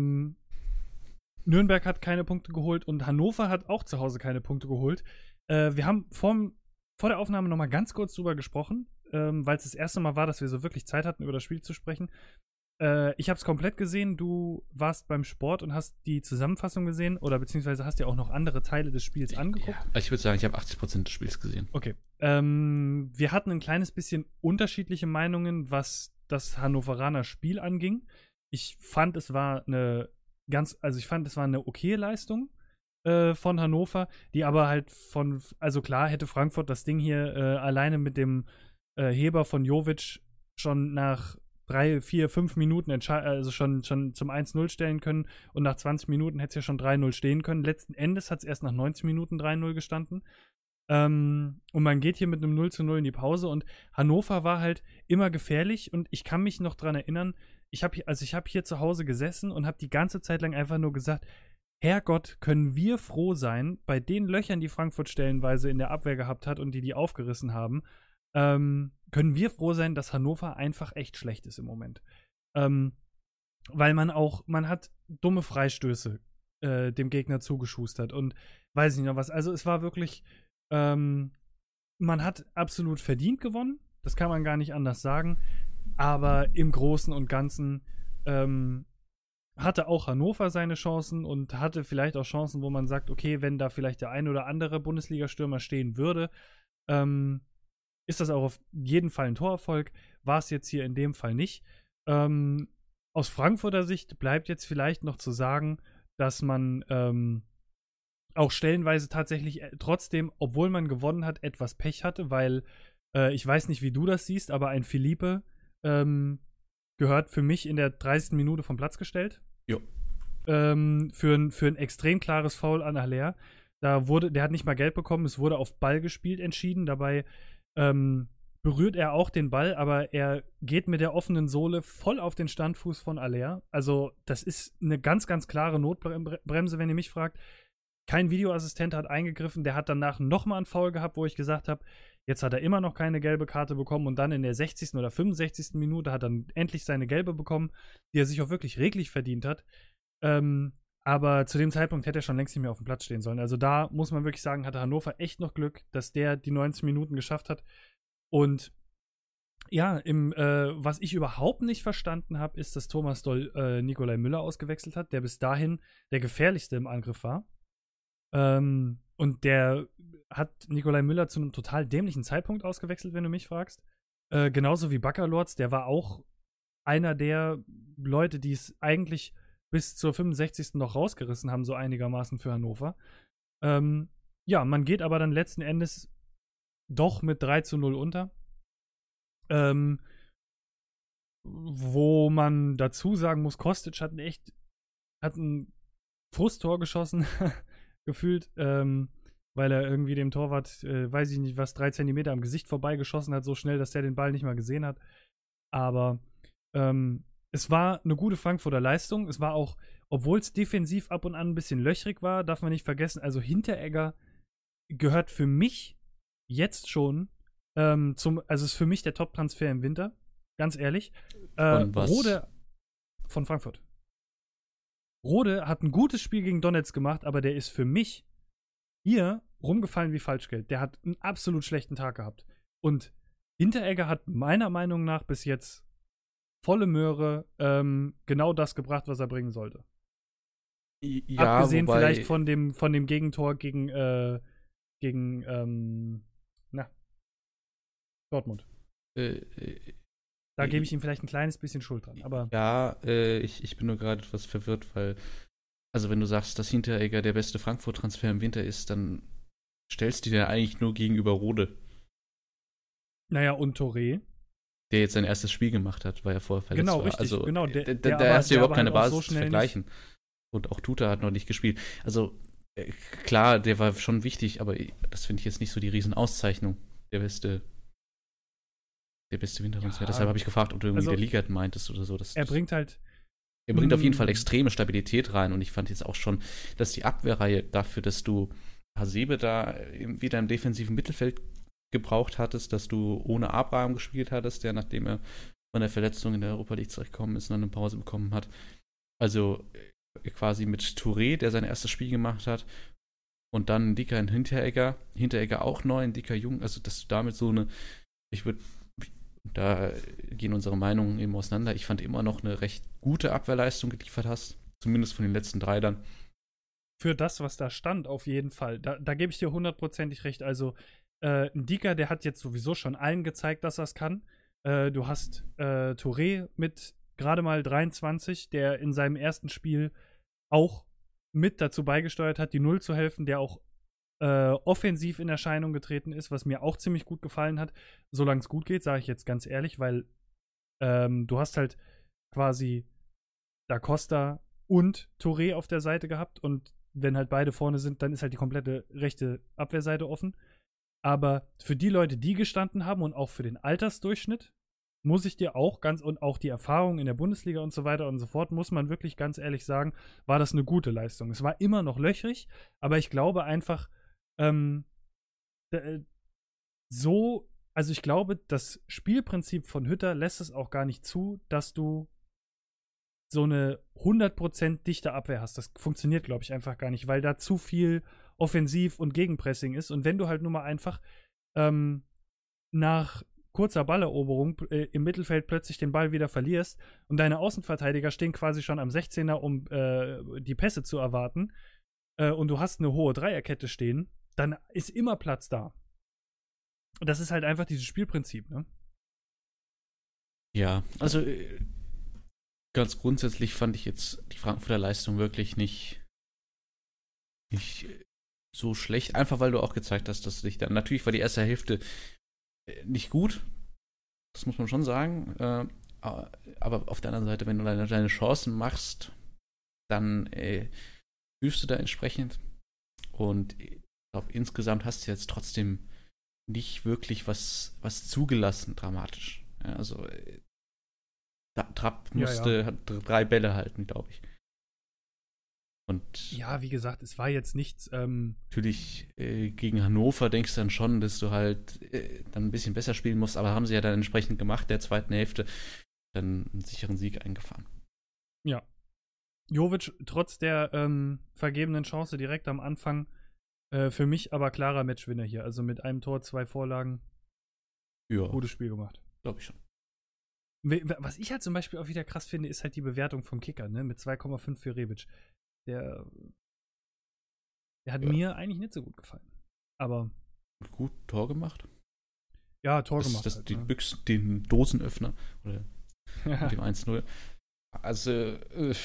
Nürnberg hat keine Punkte geholt und Hannover hat auch zu Hause keine Punkte geholt. Wir haben vor der Aufnahme noch mal ganz kurz drüber gesprochen, weil es das erste Mal war, dass wir so wirklich Zeit hatten, über das Spiel zu sprechen. Ich habe es komplett gesehen. Du warst beim Sport und hast die Zusammenfassung gesehen oder beziehungsweise hast dir auch noch andere Teile des Spiels angeguckt. Ja, ich würde sagen, ich habe 80% des Spiels gesehen. Okay. Wir hatten ein kleines bisschen unterschiedliche Meinungen, was das Hannoveraner Spiel anging. Ich fand, es war eine okaye Leistung von Hannover, die aber halt also klar hätte Frankfurt das Ding hier alleine mit dem Heber von Jovic schon nach 3, 4, 5 Minuten schon zum 1-0 stellen können und nach 20 Minuten hätte es ja schon 3-0 stehen können. Letzten Endes hat es erst nach 90 Minuten 3-0 gestanden. Und man geht hier mit einem 0-0 in die Pause und Hannover war halt immer gefährlich und ich kann mich noch dran erinnern, ich habe hier zu Hause gesessen und habe die ganze Zeit lang einfach nur gesagt, Herrgott, können wir froh sein, bei den Löchern, die Frankfurt stellenweise in der Abwehr gehabt hat und die aufgerissen haben, können wir froh sein, dass Hannover einfach echt schlecht ist im Moment. Weil man hat dumme Freistöße dem Gegner zugeschustert und weiß nicht noch was. Also es war wirklich, man hat absolut verdient gewonnen, das kann man gar nicht anders sagen, aber im Großen und Ganzen hatte auch Hannover seine Chancen und hatte vielleicht auch Chancen, wo man sagt, okay, wenn da vielleicht der ein oder andere Bundesliga-Stürmer stehen würde, ist das auch auf jeden Fall ein Torerfolg. War es jetzt hier in dem Fall nicht. Aus Frankfurter Sicht bleibt jetzt vielleicht noch zu sagen, dass man auch stellenweise tatsächlich trotzdem, obwohl man gewonnen hat, etwas Pech hatte, weil ich weiß nicht, wie du das siehst, aber ein Philippe gehört für mich in der 30. Minute vom Platz gestellt. Jo. Für ein extrem klares Foul an Haller. Der hat nicht mal Gelb bekommen, es wurde auf Ball gespielt entschieden. Dabei berührt er auch den Ball, aber er geht mit der offenen Sohle voll auf den Standfuß von Haller. Also das ist eine ganz, ganz klare Notbremse, wenn ihr mich fragt. Kein Videoassistent hat eingegriffen, der hat danach nochmal einen Foul gehabt, wo ich gesagt habe, jetzt hat er immer noch keine gelbe Karte bekommen und dann in der 60. oder 65. Minute hat er dann endlich seine gelbe bekommen, die er sich auch wirklich reglich verdient hat. Aber zu dem Zeitpunkt hätte er schon längst nicht mehr auf dem Platz stehen sollen. Also da muss man wirklich sagen, hatte Hannover echt noch Glück, dass der die 90 Minuten geschafft hat. Und ja, was ich überhaupt nicht verstanden habe, ist, dass Thomas Doll Nikolai Müller ausgewechselt hat, der bis dahin der gefährlichste im Angriff war. Und der hat Nikolai Müller zu einem total dämlichen Zeitpunkt ausgewechselt, wenn du mich fragst. Genauso wie Baccalords, der war auch einer der Leute, die es eigentlich bis zur 65. noch rausgerissen haben, so einigermaßen für Hannover. Ja, man geht aber dann letzten Endes doch mit 3-0 unter. Wo man dazu sagen muss, Kostic hat ein Frusttor geschossen, gefühlt, weil er irgendwie dem Torwart, weiß ich nicht was, 3 Zentimeter am Gesicht vorbeigeschossen hat, so schnell, dass der den Ball nicht mal gesehen hat. Aber es war eine gute Frankfurter Leistung. Es war auch, obwohl es defensiv ab und an ein bisschen löchrig war, darf man nicht vergessen, also Hinteregger gehört für mich jetzt schon also ist für mich der Top-Transfer im Winter, ganz ehrlich. Von was? Rode von Frankfurt. Rode hat ein gutes Spiel gegen Donetsk gemacht, aber der ist für mich hier rumgefallen wie Falschgeld. Der hat einen absolut schlechten Tag gehabt. Und Hinteregger hat meiner Meinung nach bis jetzt volle Möhre genau das gebracht, was er bringen sollte. Ja, Abgesehen wobei, vielleicht von dem Gegentor gegen Dortmund. Da gebe ich ihm vielleicht ein kleines bisschen Schuld dran. Aber ja, ich bin nur gerade etwas verwirrt, weil, also wenn du sagst, dass Hinteregger der beste Frankfurt-Transfer im Winter ist, dann stellst du dir eigentlich nur gegenüber Rode, naja, und Touré. der jetzt sein erstes Spiel gemacht hat, weil er vorher verletzt Genau, war. richtig, Also, genau. da hast du überhaupt keine halt auch Basis zu vergleichen. Und auch Tuta hat noch nicht gespielt. Also, klar, der war schon wichtig, aber das finde ich jetzt nicht so die Riesenauszeichnung. Der beste Wintertransfer. Ja, Deshalb habe ich gefragt, ob du irgendwie also, der Liga meintest oder so. Er bringt halt. Er bringt auf jeden Fall extreme Stabilität rein und ich fand jetzt auch schon, dass die Abwehrreihe dafür, dass du Hasebe da wieder im defensiven Mittelfeld gebraucht hattest, dass du ohne Abraham gespielt hattest, der nachdem er von der Verletzung in der Europa League zurückgekommen ist und dann eine Pause bekommen hat. Also quasi mit Touré, der sein erstes Spiel gemacht hat und dann ein Dicker in Hinteregger auch neu, ein Dicker jung, also dass du damit so eine, da gehen unsere Meinungen eben auseinander. Ich fand immer noch eine recht gute Abwehrleistung geliefert hast. Zumindest von den letzten 3 dann. Für das, was da stand, auf jeden Fall. Da gebe ich dir 100%ig recht. Also, ein Dicker, der hat jetzt sowieso schon allen gezeigt, dass er es kann. Du hast Touré mit gerade mal 23, der in seinem ersten Spiel auch mit dazu beigesteuert hat, die Null zu helfen, der auch offensiv in Erscheinung getreten ist, was mir auch ziemlich gut gefallen hat. Solange es gut geht, sage ich jetzt ganz ehrlich, weil du hast halt quasi Da Costa und Touré auf der Seite gehabt und wenn halt beide vorne sind, dann ist halt die komplette rechte Abwehrseite offen. Aber für die Leute, die gestanden haben und auch für den Altersdurchschnitt, muss ich dir auch und auch die Erfahrung in der Bundesliga und so weiter und so fort, muss man wirklich ganz ehrlich sagen, war das eine gute Leistung. Es war immer noch löchrig, aber ich glaube einfach, also ich glaube, das Spielprinzip von Hütter lässt es auch gar nicht zu, dass du so eine 100% dichte Abwehr hast. Das funktioniert, glaube ich, einfach gar nicht, weil da zu viel Offensiv- und Gegenpressing ist. Und wenn du halt nur mal einfach nach kurzer Balleroberung im Mittelfeld plötzlich den Ball wieder verlierst und deine Außenverteidiger stehen quasi schon am 16er, um die Pässe zu erwarten, und du hast eine hohe Dreierkette stehen, dann ist immer Platz da. Und das ist halt einfach dieses Spielprinzip, ne? Ja, also ganz grundsätzlich fand ich jetzt die Frankfurter Leistung wirklich nicht so schlecht. Einfach weil du auch gezeigt hast, dass du dich dann. Natürlich war die erste Hälfte nicht gut. Das muss man schon sagen. Aber auf der anderen Seite, wenn du deine Chancen machst, dann übst du da entsprechend. Und ich glaube, insgesamt hast du jetzt trotzdem nicht wirklich was zugelassen, dramatisch. Ja, also Trapp hat 3 Bälle halten, glaube ich. Und ja, wie gesagt, es war jetzt nichts. Natürlich gegen Hannover denkst du dann schon, dass du halt dann ein bisschen besser spielen musst, aber haben sie ja dann entsprechend gemacht, der zweiten Hälfte dann einen sicheren Sieg eingefahren. Ja. Jovic, trotz der vergebenen Chance direkt am Anfang, für mich aber klarer Matchwinner hier. Also mit einem Tor, 2 Vorlagen. Ja. Gutes Spiel gemacht. Glaube ich schon. Was ich halt zum Beispiel auch wieder krass finde, ist halt die Bewertung vom Kicker, ne? Mit 2,5 für Rebic. Der hat mir eigentlich nicht so gut gefallen. Aber. Gut Tor gemacht. Ja, Tor gemacht. Das halt, den Dosenöffner. Oder mit dem 1-0. Also,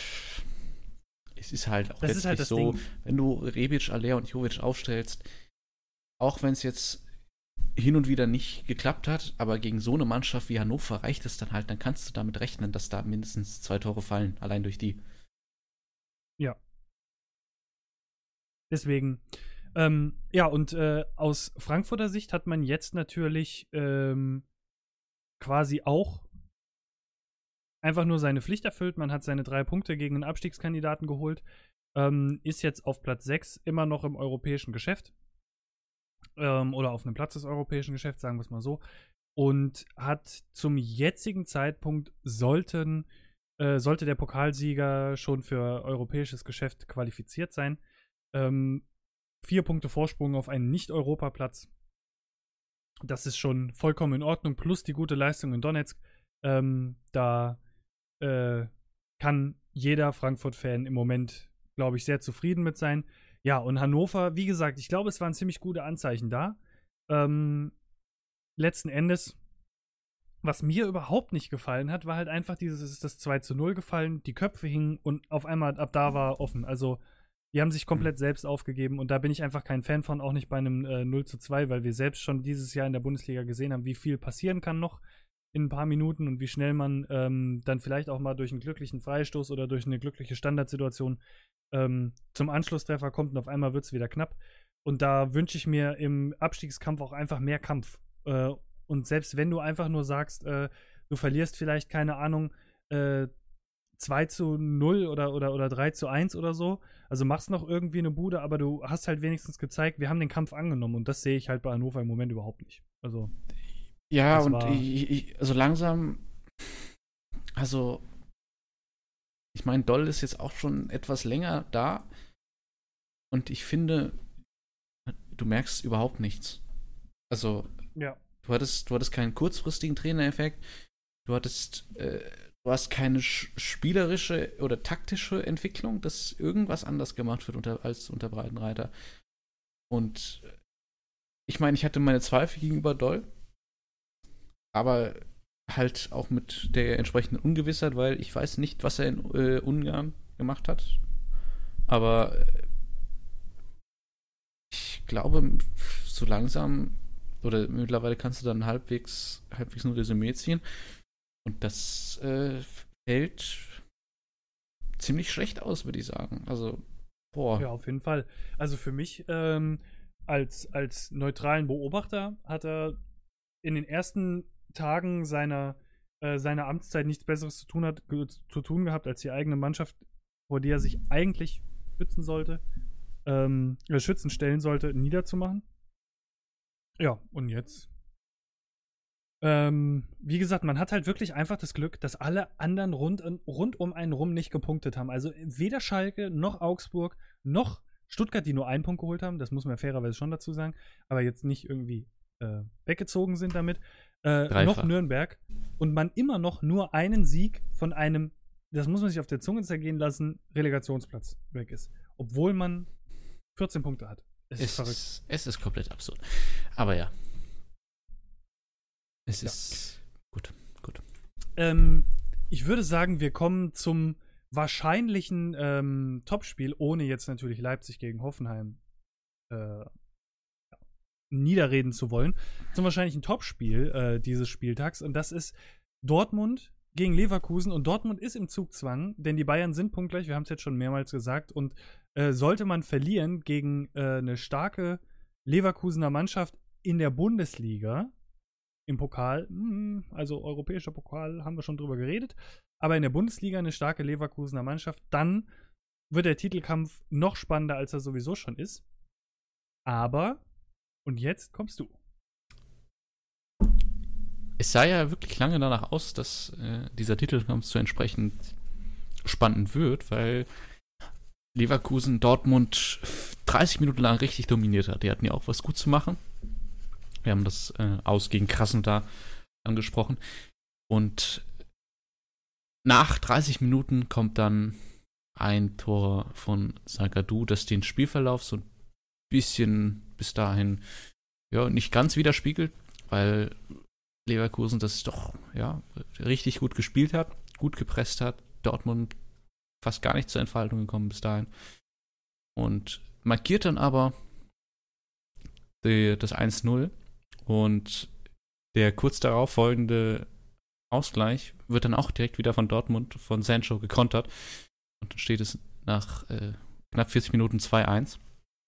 es ist halt auch letztlich halt so, Ding. Wenn du Rebic, Aller und Jovic aufstellst, auch wenn es jetzt hin und wieder nicht geklappt hat, aber gegen so eine Mannschaft wie Hannover reicht es dann halt, dann kannst du damit rechnen, dass da mindestens 2 Tore fallen, allein durch die. Ja. Deswegen, ja, und aus Frankfurter Sicht hat man jetzt natürlich quasi auch einfach nur seine Pflicht erfüllt. Man hat seine 3 Punkte gegen einen Abstiegskandidaten geholt, ist jetzt auf Platz 6 immer noch im europäischen Geschäft. Oder auf einem Platz des europäischen Geschäfts, sagen wir es mal so. Und hat zum jetzigen Zeitpunkt sollte der Pokalsieger schon für europäisches Geschäft qualifiziert sein. 4 Punkte Vorsprung auf einen Nicht-Europaplatz. Das ist schon vollkommen in Ordnung, plus die gute Leistung in Donetsk. Da kann jeder Frankfurt-Fan im Moment, glaube ich, sehr zufrieden mit sein. Ja, und Hannover, wie gesagt, ich glaube, es waren ziemlich gute Anzeichen da. Letzten Endes, was mir überhaupt nicht gefallen hat, war halt einfach das 2:0 gefallen, die Köpfe hingen und auf einmal ab da war offen. Also, die haben sich komplett selbst aufgegeben und da bin ich einfach kein Fan von, auch nicht bei einem 0:2, weil wir selbst schon dieses Jahr in der Bundesliga gesehen haben, wie viel passieren kann noch in ein paar Minuten und wie schnell man dann vielleicht auch mal durch einen glücklichen Freistoß oder durch eine glückliche Standardsituation zum Anschlusstreffer kommt und auf einmal wird es wieder knapp. Und da wünsche ich mir im Abstiegskampf auch einfach mehr Kampf. Und selbst wenn du einfach nur sagst, du verlierst vielleicht, keine Ahnung, 2:0 oder 3:1 oder so, also machst noch irgendwie eine Bude, aber du hast halt wenigstens gezeigt, wir haben den Kampf angenommen und das sehe ich halt bei Hannover im Moment überhaupt nicht. Also ja, und also langsam, also ich meine, Doll ist jetzt auch schon etwas länger da und ich finde, du merkst überhaupt nichts. Also, ja. du hattest keinen kurzfristigen Trainereffekt, du hast keine spielerische oder taktische Entwicklung, dass irgendwas anders gemacht wird als unter Breitenreiter. Und ich meine, ich hatte meine Zweifel gegenüber Doll, aber halt auch mit der entsprechenden Ungewissheit, weil ich weiß nicht, was er in Ungarn gemacht hat. Aber ich glaube, so langsam oder mittlerweile kannst du dann halbwegs ein Resümee ziehen. Und das fällt ziemlich schlecht aus, würde ich sagen. Also, boah. Ja, auf jeden Fall. Also für mich als neutralen Beobachter hat er in den ersten Tagen seiner Amtszeit nichts Besseres zu tun gehabt, als die eigene Mannschaft, vor der er sich eigentlich schützen stellen sollte, niederzumachen. Ja, und jetzt wie gesagt, man hat halt wirklich einfach das Glück, dass alle anderen rund um einen rum nicht gepunktet haben. Also weder Schalke noch Augsburg noch Stuttgart, die nur einen Punkt geholt haben, das muss man ja fairerweise schon dazu sagen, aber jetzt nicht irgendwie weggezogen sind damit, noch Nürnberg und man immer noch nur einen Sieg von einem, das muss man sich auf der Zunge zergehen lassen, Relegationsplatz weg ist. Obwohl man 14 Punkte hat. Es ist verrückt. Es ist komplett absurd. Aber ja. Es ist gut. Ich würde sagen, wir kommen zum wahrscheinlichen Topspiel, ohne jetzt natürlich Leipzig gegen Hoffenheim niederreden zu wollen. Zum wahrscheinlichen Topspiel dieses Spieltags. Und das ist Dortmund gegen Leverkusen. Und Dortmund ist im Zugzwang, denn die Bayern sind punktgleich. Wir haben es jetzt schon mehrmals gesagt. Und sollte man verlieren gegen eine starke Leverkusener Mannschaft in der Bundesliga, im Pokal, also europäischer Pokal, haben wir schon drüber geredet, aber in der Bundesliga eine starke Leverkusener Mannschaft, dann wird der Titelkampf noch spannender, als er sowieso schon ist. Aber, und jetzt kommst du. Es sah ja wirklich lange danach aus, dass dieser Titelkampf so entsprechend spannend wird, weil Leverkusen Dortmund 30 Minuten lang richtig dominiert hat. Die hatten ja auch was gut zu machen. Wir haben das Aus gegen Krasnodar angesprochen. Und nach 30 Minuten kommt dann ein Tor von Zagadou, das den Spielverlauf so ein bisschen bis dahin nicht ganz widerspiegelt, weil Leverkusen das doch richtig gut gespielt hat, gut gepresst hat. Dortmund fast gar nicht zur Entfaltung gekommen bis dahin. Und markiert dann aber das 1:0. Und der kurz darauf folgende Ausgleich wird dann auch direkt wieder von Dortmund, von Sancho gekontert. Und dann steht es nach knapp 40 Minuten 2:1.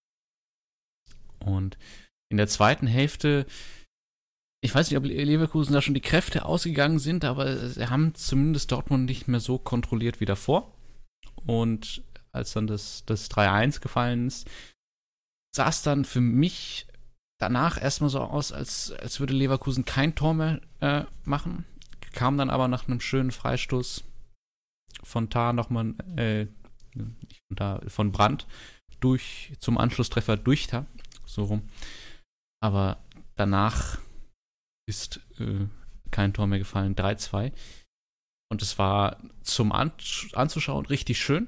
Und in der zweiten Hälfte, ich weiß nicht, ob Leverkusen da schon die Kräfte ausgegangen sind, aber sie haben zumindest Dortmund nicht mehr so kontrolliert wie davor. Und als dann das 3:1 gefallen ist, sah es dann für mich danach erstmal so aus, als würde Leverkusen kein Tor mehr machen. Kam dann aber nach einem schönen Freistoß von Tah nochmal, von Brandt zum Anschlusstreffer durch da, so rum. Aber danach ist kein Tor mehr gefallen, 3-2. Und es war zum Anzuschauen richtig schön.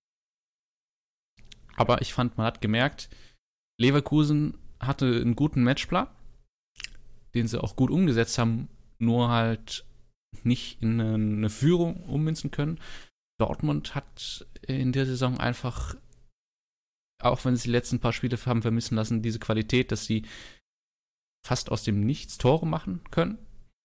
Aber ich fand, man hat gemerkt, Leverkusen hatte einen guten Matchplan, den sie auch gut umgesetzt haben, nur halt nicht in eine Führung ummünzen können. Dortmund hat in der Saison einfach, auch wenn sie die letzten paar Spiele haben vermissen lassen, diese Qualität, dass sie fast aus dem Nichts Tore machen können.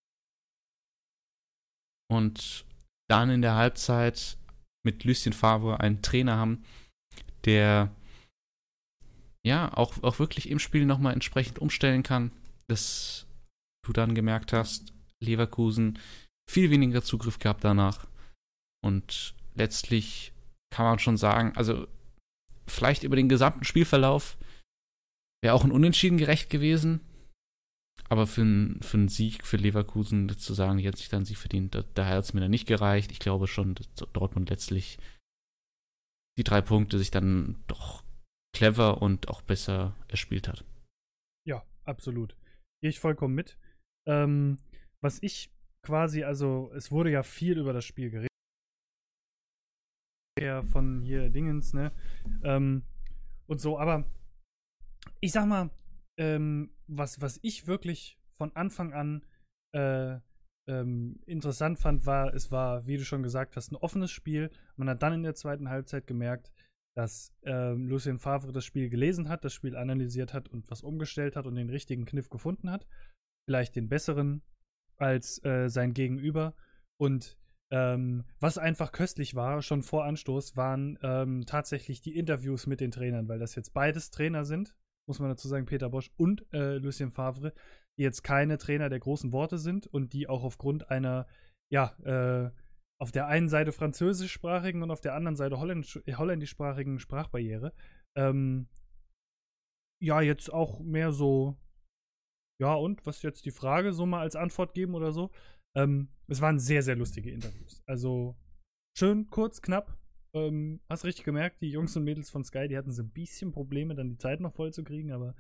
Und dann in der Halbzeit mit Lucien Favre einen Trainer haben, der ja auch wirklich im Spiel nochmal entsprechend umstellen kann, dass du dann gemerkt hast, Leverkusen viel weniger Zugriff gehabt danach. Und letztlich kann man schon sagen, also vielleicht über den gesamten Spielverlauf wäre auch ein Unentschieden gerecht gewesen. Aber für einen Sieg für Leverkusen zu sagen, die hat sich dann Sieg verdient, da hat es mir dann nicht gereicht. Ich glaube schon, dass Dortmund letztlich die 3 Punkte sich dann doch clever und auch besser erspielt hat. Ja, absolut. Gehe ich vollkommen mit. Was ich quasi, also es wurde ja viel über das Spiel geredet. Von hier Dingens, ne? Und so, aber ich sag mal, was ich wirklich von Anfang an interessant fand, es war, wie du schon gesagt hast, ein offenes Spiel. Man hat dann in der zweiten Halbzeit gemerkt, dass Lucien Favre das Spiel gelesen hat, das Spiel analysiert hat und was umgestellt hat und den richtigen Kniff gefunden hat. Vielleicht den besseren als sein Gegenüber. Und was einfach köstlich war, schon vor Anstoß, waren tatsächlich die Interviews mit den Trainern, weil das jetzt beides Trainer sind, muss man dazu sagen, Peter Bosz und Lucien Favre, die jetzt keine Trainer der großen Worte sind und die auch aufgrund einer, auf der einen Seite französischsprachigen und auf der anderen Seite holländischsprachigen Sprachbarriere, jetzt auch mehr so, ja, und was ist jetzt die Frage, so mal als Antwort geben oder so. Es waren sehr, sehr lustige Interviews. Also schön, kurz, knapp. Hast richtig gemerkt, die Jungs und Mädels von Sky, die hatten so ein bisschen Probleme, dann die Zeit noch voll zu kriegen, aber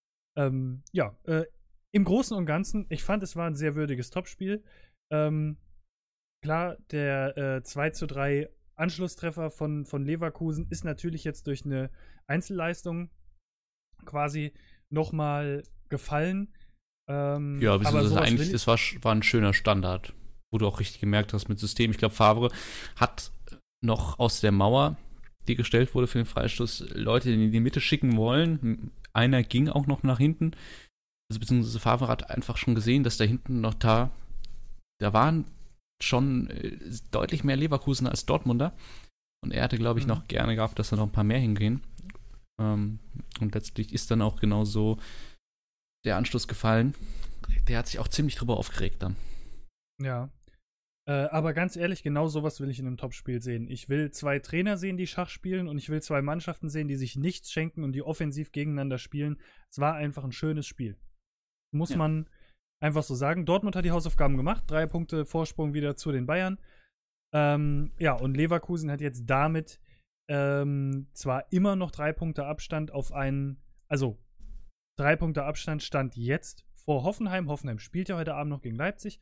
im Großen und Ganzen, ich fand, es war ein sehr würdiges Topspiel. Klar, der 2:3 Anschlusstreffer von Leverkusen ist natürlich jetzt durch eine Einzelleistung quasi nochmal gefallen. Ja, beziehungsweise eigentlich, das war ein schöner Standard, wo du auch richtig gemerkt hast mit System. Ich glaube, Favre hat noch aus der Mauer, die gestellt wurde für den Freistoß, Leute in die Mitte schicken wollen. Einer ging auch noch nach hinten. Also beziehungsweise Favre hat einfach schon gesehen, dass da hinten noch da waren schon deutlich mehr Leverkusener als Dortmunder. Und er hatte, glaube ich, noch gerne gehabt, dass da noch ein paar mehr hingehen. Und letztlich ist dann auch genau so der Anschluss gefallen. Der hat sich auch ziemlich drüber aufgeregt dann. Ja. Aber ganz ehrlich, genau sowas will ich in einem Topspiel sehen. Ich will 2 Trainer sehen, die Schach spielen, und ich will 2 Mannschaften sehen, die sich nichts schenken und die offensiv gegeneinander spielen. Es war einfach ein schönes Spiel. Muss man einfach so sagen. Dortmund hat die Hausaufgaben gemacht. 3 Punkte Vorsprung wieder zu den Bayern. Und Leverkusen hat jetzt damit zwar immer noch 3 Punkte Abstand auf einen, also 3 Punkte Abstand stand jetzt vor Hoffenheim. Hoffenheim spielt ja heute Abend noch gegen Leipzig.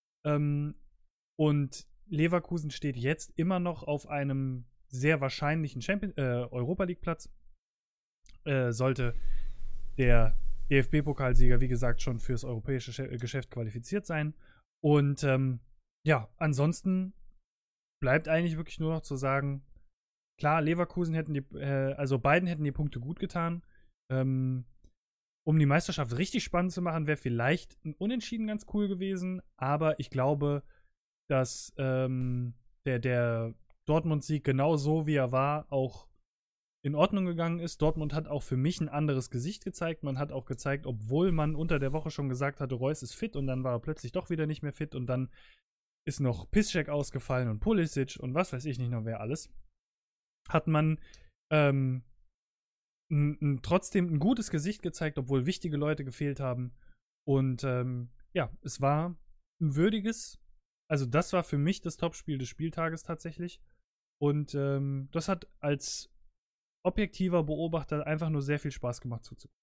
Und Leverkusen steht jetzt immer noch auf einem sehr wahrscheinlichen Europa-League-Platz. Sollte der DFB-Pokalsieger, wie gesagt, schon fürs europäische Geschäft qualifiziert sein. Und ansonsten bleibt eigentlich wirklich nur noch zu sagen, klar, Leverkusen beiden hätten die Punkte gut getan. Um die Meisterschaft richtig spannend zu machen, wäre vielleicht ein Unentschieden ganz cool gewesen. Aber ich glaube, dass der Dortmund-Sieg genau so, wie er war, auch in Ordnung gegangen ist. Dortmund hat auch für mich ein anderes Gesicht gezeigt. Man hat auch gezeigt, obwohl man unter der Woche schon gesagt hatte, Reus ist fit, und dann war er plötzlich doch wieder nicht mehr fit, und dann ist noch Piszczek ausgefallen und Pulisic und was weiß ich nicht noch wer alles. Hat man trotzdem ein gutes Gesicht gezeigt, obwohl wichtige Leute gefehlt haben. Und es war ein würdiges, also das war für mich das Topspiel des Spieltages tatsächlich. Und das hat als objektiver Beobachter einfach nur sehr viel Spaß gemacht zuzugucken.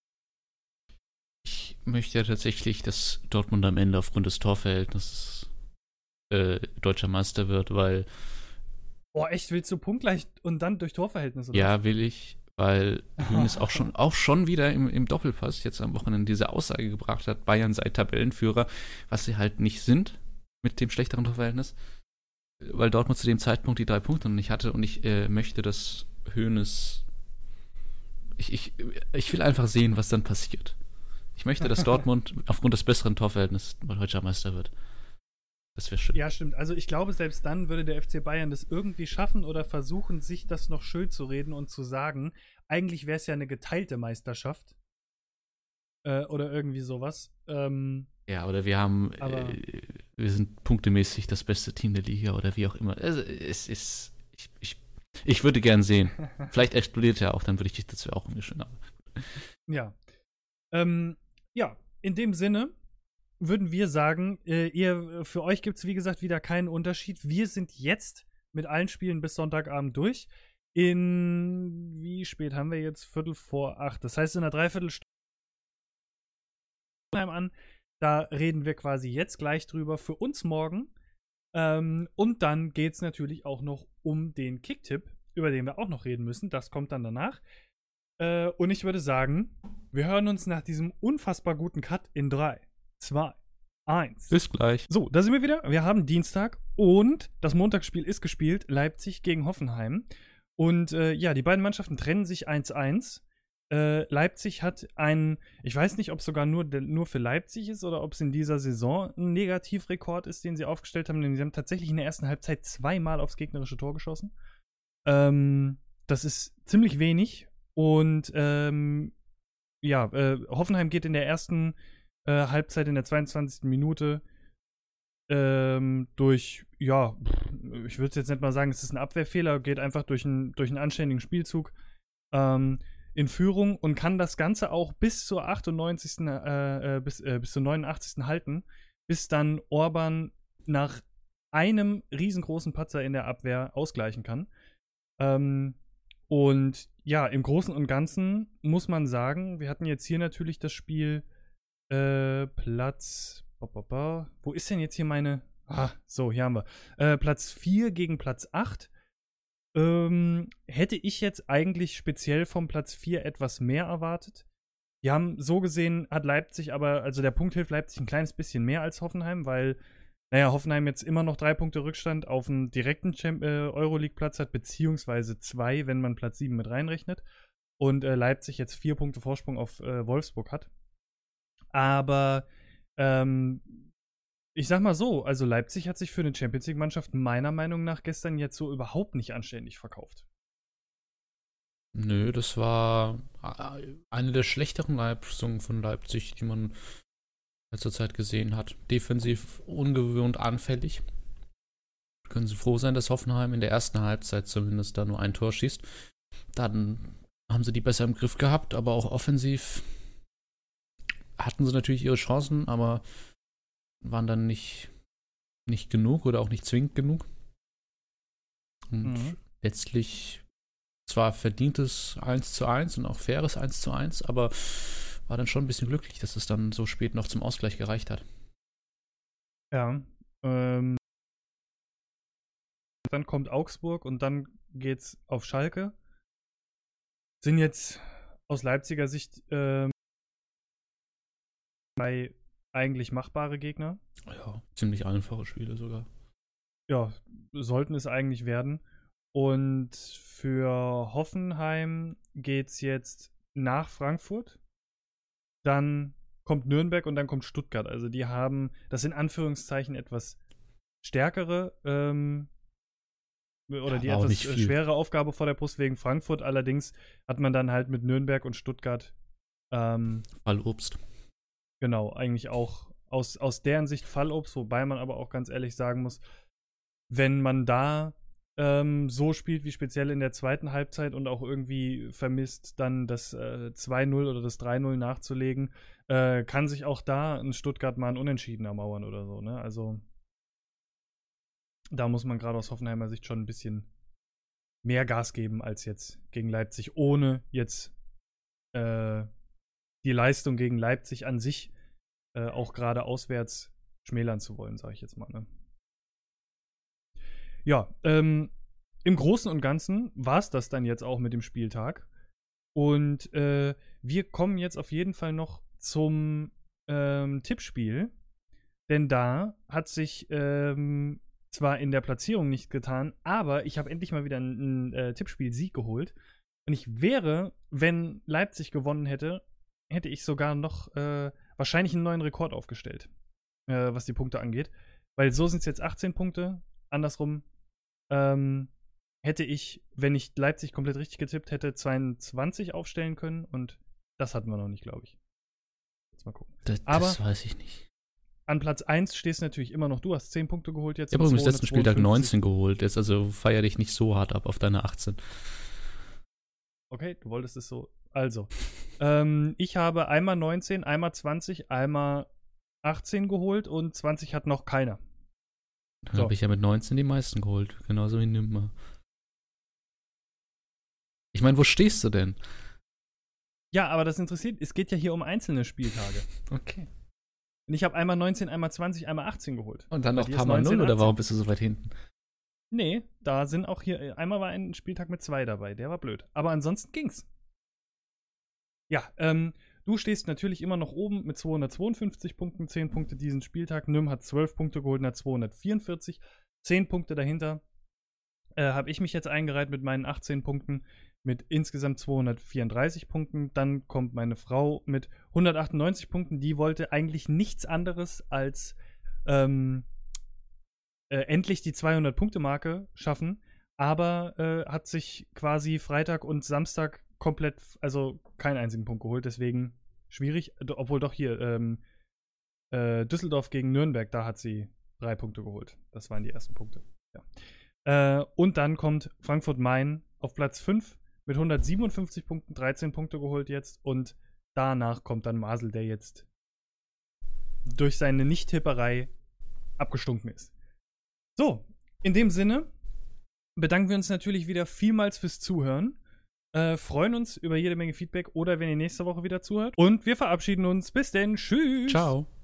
Ich möchte ja tatsächlich, dass Dortmund am Ende aufgrund des Torverhältnisses deutscher Meister wird, weil Boah, echt, willst du punktgleich und dann durch Torverhältnis? Oder? ja, will ich, weil Hoeneß auch schon wieder im Doppelpass jetzt am Wochenende diese Aussage gebracht hat, Bayern sei Tabellenführer, was sie halt nicht sind mit dem schlechteren Torverhältnis, weil Dortmund zu dem Zeitpunkt die 3 Punkte noch nicht hatte und ich möchte, dass Hoeneß ich will einfach sehen, was dann passiert. Ich möchte, dass Dortmund aufgrund des besseren Torverhältnisses deutscher Meister wird. Das wäre schön. Ja, stimmt. Also ich glaube, selbst dann würde der FC Bayern das irgendwie schaffen oder versuchen, sich das noch schön zu reden und zu sagen, eigentlich wäre es ja eine geteilte Meisterschaft. Oder irgendwie sowas. Ja, oder wir sind punktemäßig das beste Team der Liga oder wie auch immer. Also, ich würde gern sehen. Vielleicht explodiert er auch, dann würde ich dich dazu auch umgeschrieben haben. Ja. Ja, in dem Sinne würden wir sagen, für euch gibt es, wie gesagt, wieder keinen Unterschied. Wir sind jetzt mit allen Spielen bis Sonntagabend durch. Wie spät haben wir jetzt? 7:45. Das heißt, in einer Dreiviertelstunde an. Da reden wir quasi jetzt gleich drüber für uns morgen. Und dann geht es natürlich auch noch um den Kicktipp, über den wir auch noch reden müssen. Das kommt dann danach. Und ich würde sagen, wir hören uns nach diesem unfassbar guten Cut in 3, 2, 1. Bis gleich. So, da sind wir wieder. Wir haben Dienstag und das Montagsspiel ist gespielt. Leipzig gegen Hoffenheim. Und ja, die beiden Mannschaften trennen sich 1-1. Leipzig hat ich weiß nicht, ob es sogar nur für Leipzig ist oder ob es in dieser Saison ein Negativrekord ist, den sie aufgestellt haben, denn sie haben tatsächlich in der ersten Halbzeit 2-mal aufs gegnerische Tor geschossen. Das ist ziemlich wenig und ja, Hoffenheim geht in der ersten Halbzeit in der 22. Minute durch, ja, ich würde es jetzt nicht mal sagen, es ist ein Abwehrfehler, geht einfach durch einen anständigen Spielzug in Führung und kann das Ganze auch bis zur 98. Bis zur 89. halten, bis dann Orban nach einem riesengroßen Patzer in der Abwehr ausgleichen kann. Und ja, im Großen und Ganzen muss man sagen, wir hatten jetzt hier natürlich das Spiel Platz. Wo ist denn jetzt hier meine. So, hier haben wir. Platz 4 gegen Platz 8. Hätte ich jetzt eigentlich speziell vom Platz 4 etwas mehr erwartet. Wir haben so gesehen, hat Leipzig aber, also der Punkt hilft Leipzig ein kleines bisschen mehr als Hoffenheim, weil, naja, Hoffenheim jetzt immer noch 3 Punkte Rückstand auf einen direkten Euroleague-Platz hat, beziehungsweise 2, wenn man Platz 7 mit reinrechnet. Und Leipzig jetzt 4 Punkte Vorsprung auf Wolfsburg hat. Aber, ich sag mal so, also Leipzig hat sich für eine Champions-League-Mannschaft meiner Meinung nach gestern jetzt so überhaupt nicht anständig verkauft. Nö, das war eine der schlechteren Leistungen von Leipzig, die man in letzter Zeit gesehen hat. Defensiv ungewohnt anfällig. Können Sie froh sein, dass Hoffenheim in der ersten Halbzeit zumindest da nur ein Tor schießt. Dann haben sie die besser im Griff gehabt, aber auch offensiv hatten sie natürlich ihre Chancen, aber waren dann nicht genug oder auch nicht zwingend genug. Und letztlich zwar verdientes 1:1 und auch faires 1:1, aber war dann schon ein bisschen glücklich, dass es dann so spät noch zum Ausgleich gereicht hat. Ja. Dann kommt Augsburg und dann geht's auf Schalke. Sind jetzt aus Leipziger Sicht zwei eigentlich machbare Gegner. Ja, ziemlich einfache Spiele sogar. Ja, sollten es eigentlich werden. Und für Hoffenheim geht's jetzt nach Frankfurt. Dann kommt Nürnberg und dann kommt Stuttgart. Also die haben das in Anführungszeichen etwas stärkere oder die etwas schwere Aufgabe vor der Brust wegen Frankfurt. Allerdings hat man dann halt mit Nürnberg und Stuttgart Fallobst. Genau, eigentlich auch aus deren Sicht Fallobst, wobei man aber auch ganz ehrlich sagen muss, wenn man da so spielt wie speziell in der zweiten Halbzeit und auch irgendwie vermisst, dann das 2:0 oder das 3:0 nachzulegen, kann sich auch da ein Stuttgart mal ein Unentschieden ermauern oder so, ne? Also da muss man gerade aus Hoffenheimer Sicht schon ein bisschen mehr Gas geben als jetzt gegen Leipzig, ohne jetzt die Leistung gegen Leipzig an sich auch gerade auswärts schmälern zu wollen, sage ich jetzt mal. Ne? Ja, im Großen und Ganzen war es das dann jetzt auch mit dem Spieltag. Und wir kommen jetzt auf jeden Fall noch zum Tippspiel. Denn da hat sich zwar in der Platzierung nichts getan, aber ich habe endlich mal wieder einen Tippspiel-Sieg geholt. Und ich wäre, wenn Leipzig gewonnen hätte, hätte ich sogar noch wahrscheinlich einen neuen Rekord aufgestellt, was die Punkte angeht. Weil so sind es jetzt 18 Punkte. Andersrum hätte ich, wenn ich Leipzig komplett richtig getippt hätte, 22 aufstellen können. Und das hatten wir noch nicht, glaube ich. Jetzt mal gucken. Das weiß ich nicht. An Platz 1 stehst du natürlich immer noch. Du hast 10 Punkte geholt jetzt. Ich habe übrigens letzten Spieltag 19 geholt. Jetzt also feier dich nicht so hart ab auf deine 18. Okay, du wolltest es so. Also, ich habe einmal 19, einmal 20, einmal 18 geholt und 20 hat noch keiner. Dann habe ich ja mit 19 die meisten geholt. Genauso wie Nimmer. Ich meine, wo stehst du denn? Ja, aber das interessiert, es geht ja hier um einzelne Spieltage. Okay. Und ich habe einmal 19, einmal 20, einmal 18 geholt. Und dann noch ein paar Mal 0 oder warum bist du so weit hinten? Nee, da sind auch hier, einmal war ein Spieltag mit 2 dabei, der war blöd. Aber ansonsten ging's. Ja, du stehst natürlich immer noch oben mit 252 Punkten, 10 Punkte diesen Spieltag. Nym hat 12 Punkte geholt und hat 244. 10 Punkte dahinter habe ich mich jetzt eingereiht mit meinen 18 Punkten mit insgesamt 234 Punkten. Dann kommt meine Frau mit 198 Punkten. Die wollte eigentlich nichts anderes als endlich die 200-Punkte-Marke schaffen, aber hat sich quasi Freitag und Samstag komplett, also keinen einzigen Punkt geholt. Deswegen schwierig, obwohl doch hier Düsseldorf gegen Nürnberg, da hat sie 3 Punkte geholt. Das waren die ersten Punkte. Ja. Und dann kommt Frankfurt-Main auf Platz 5 mit 157 Punkten, 13 Punkte geholt jetzt. Und danach kommt dann Masel, der jetzt durch seine Nicht-Tipperei abgestunken ist. So, in dem Sinne bedanken wir uns natürlich wieder vielmals fürs Zuhören. Freuen uns über jede Menge Feedback oder wenn ihr nächste Woche wieder zuhört. Und wir verabschieden uns. Bis denn. Tschüss. Ciao.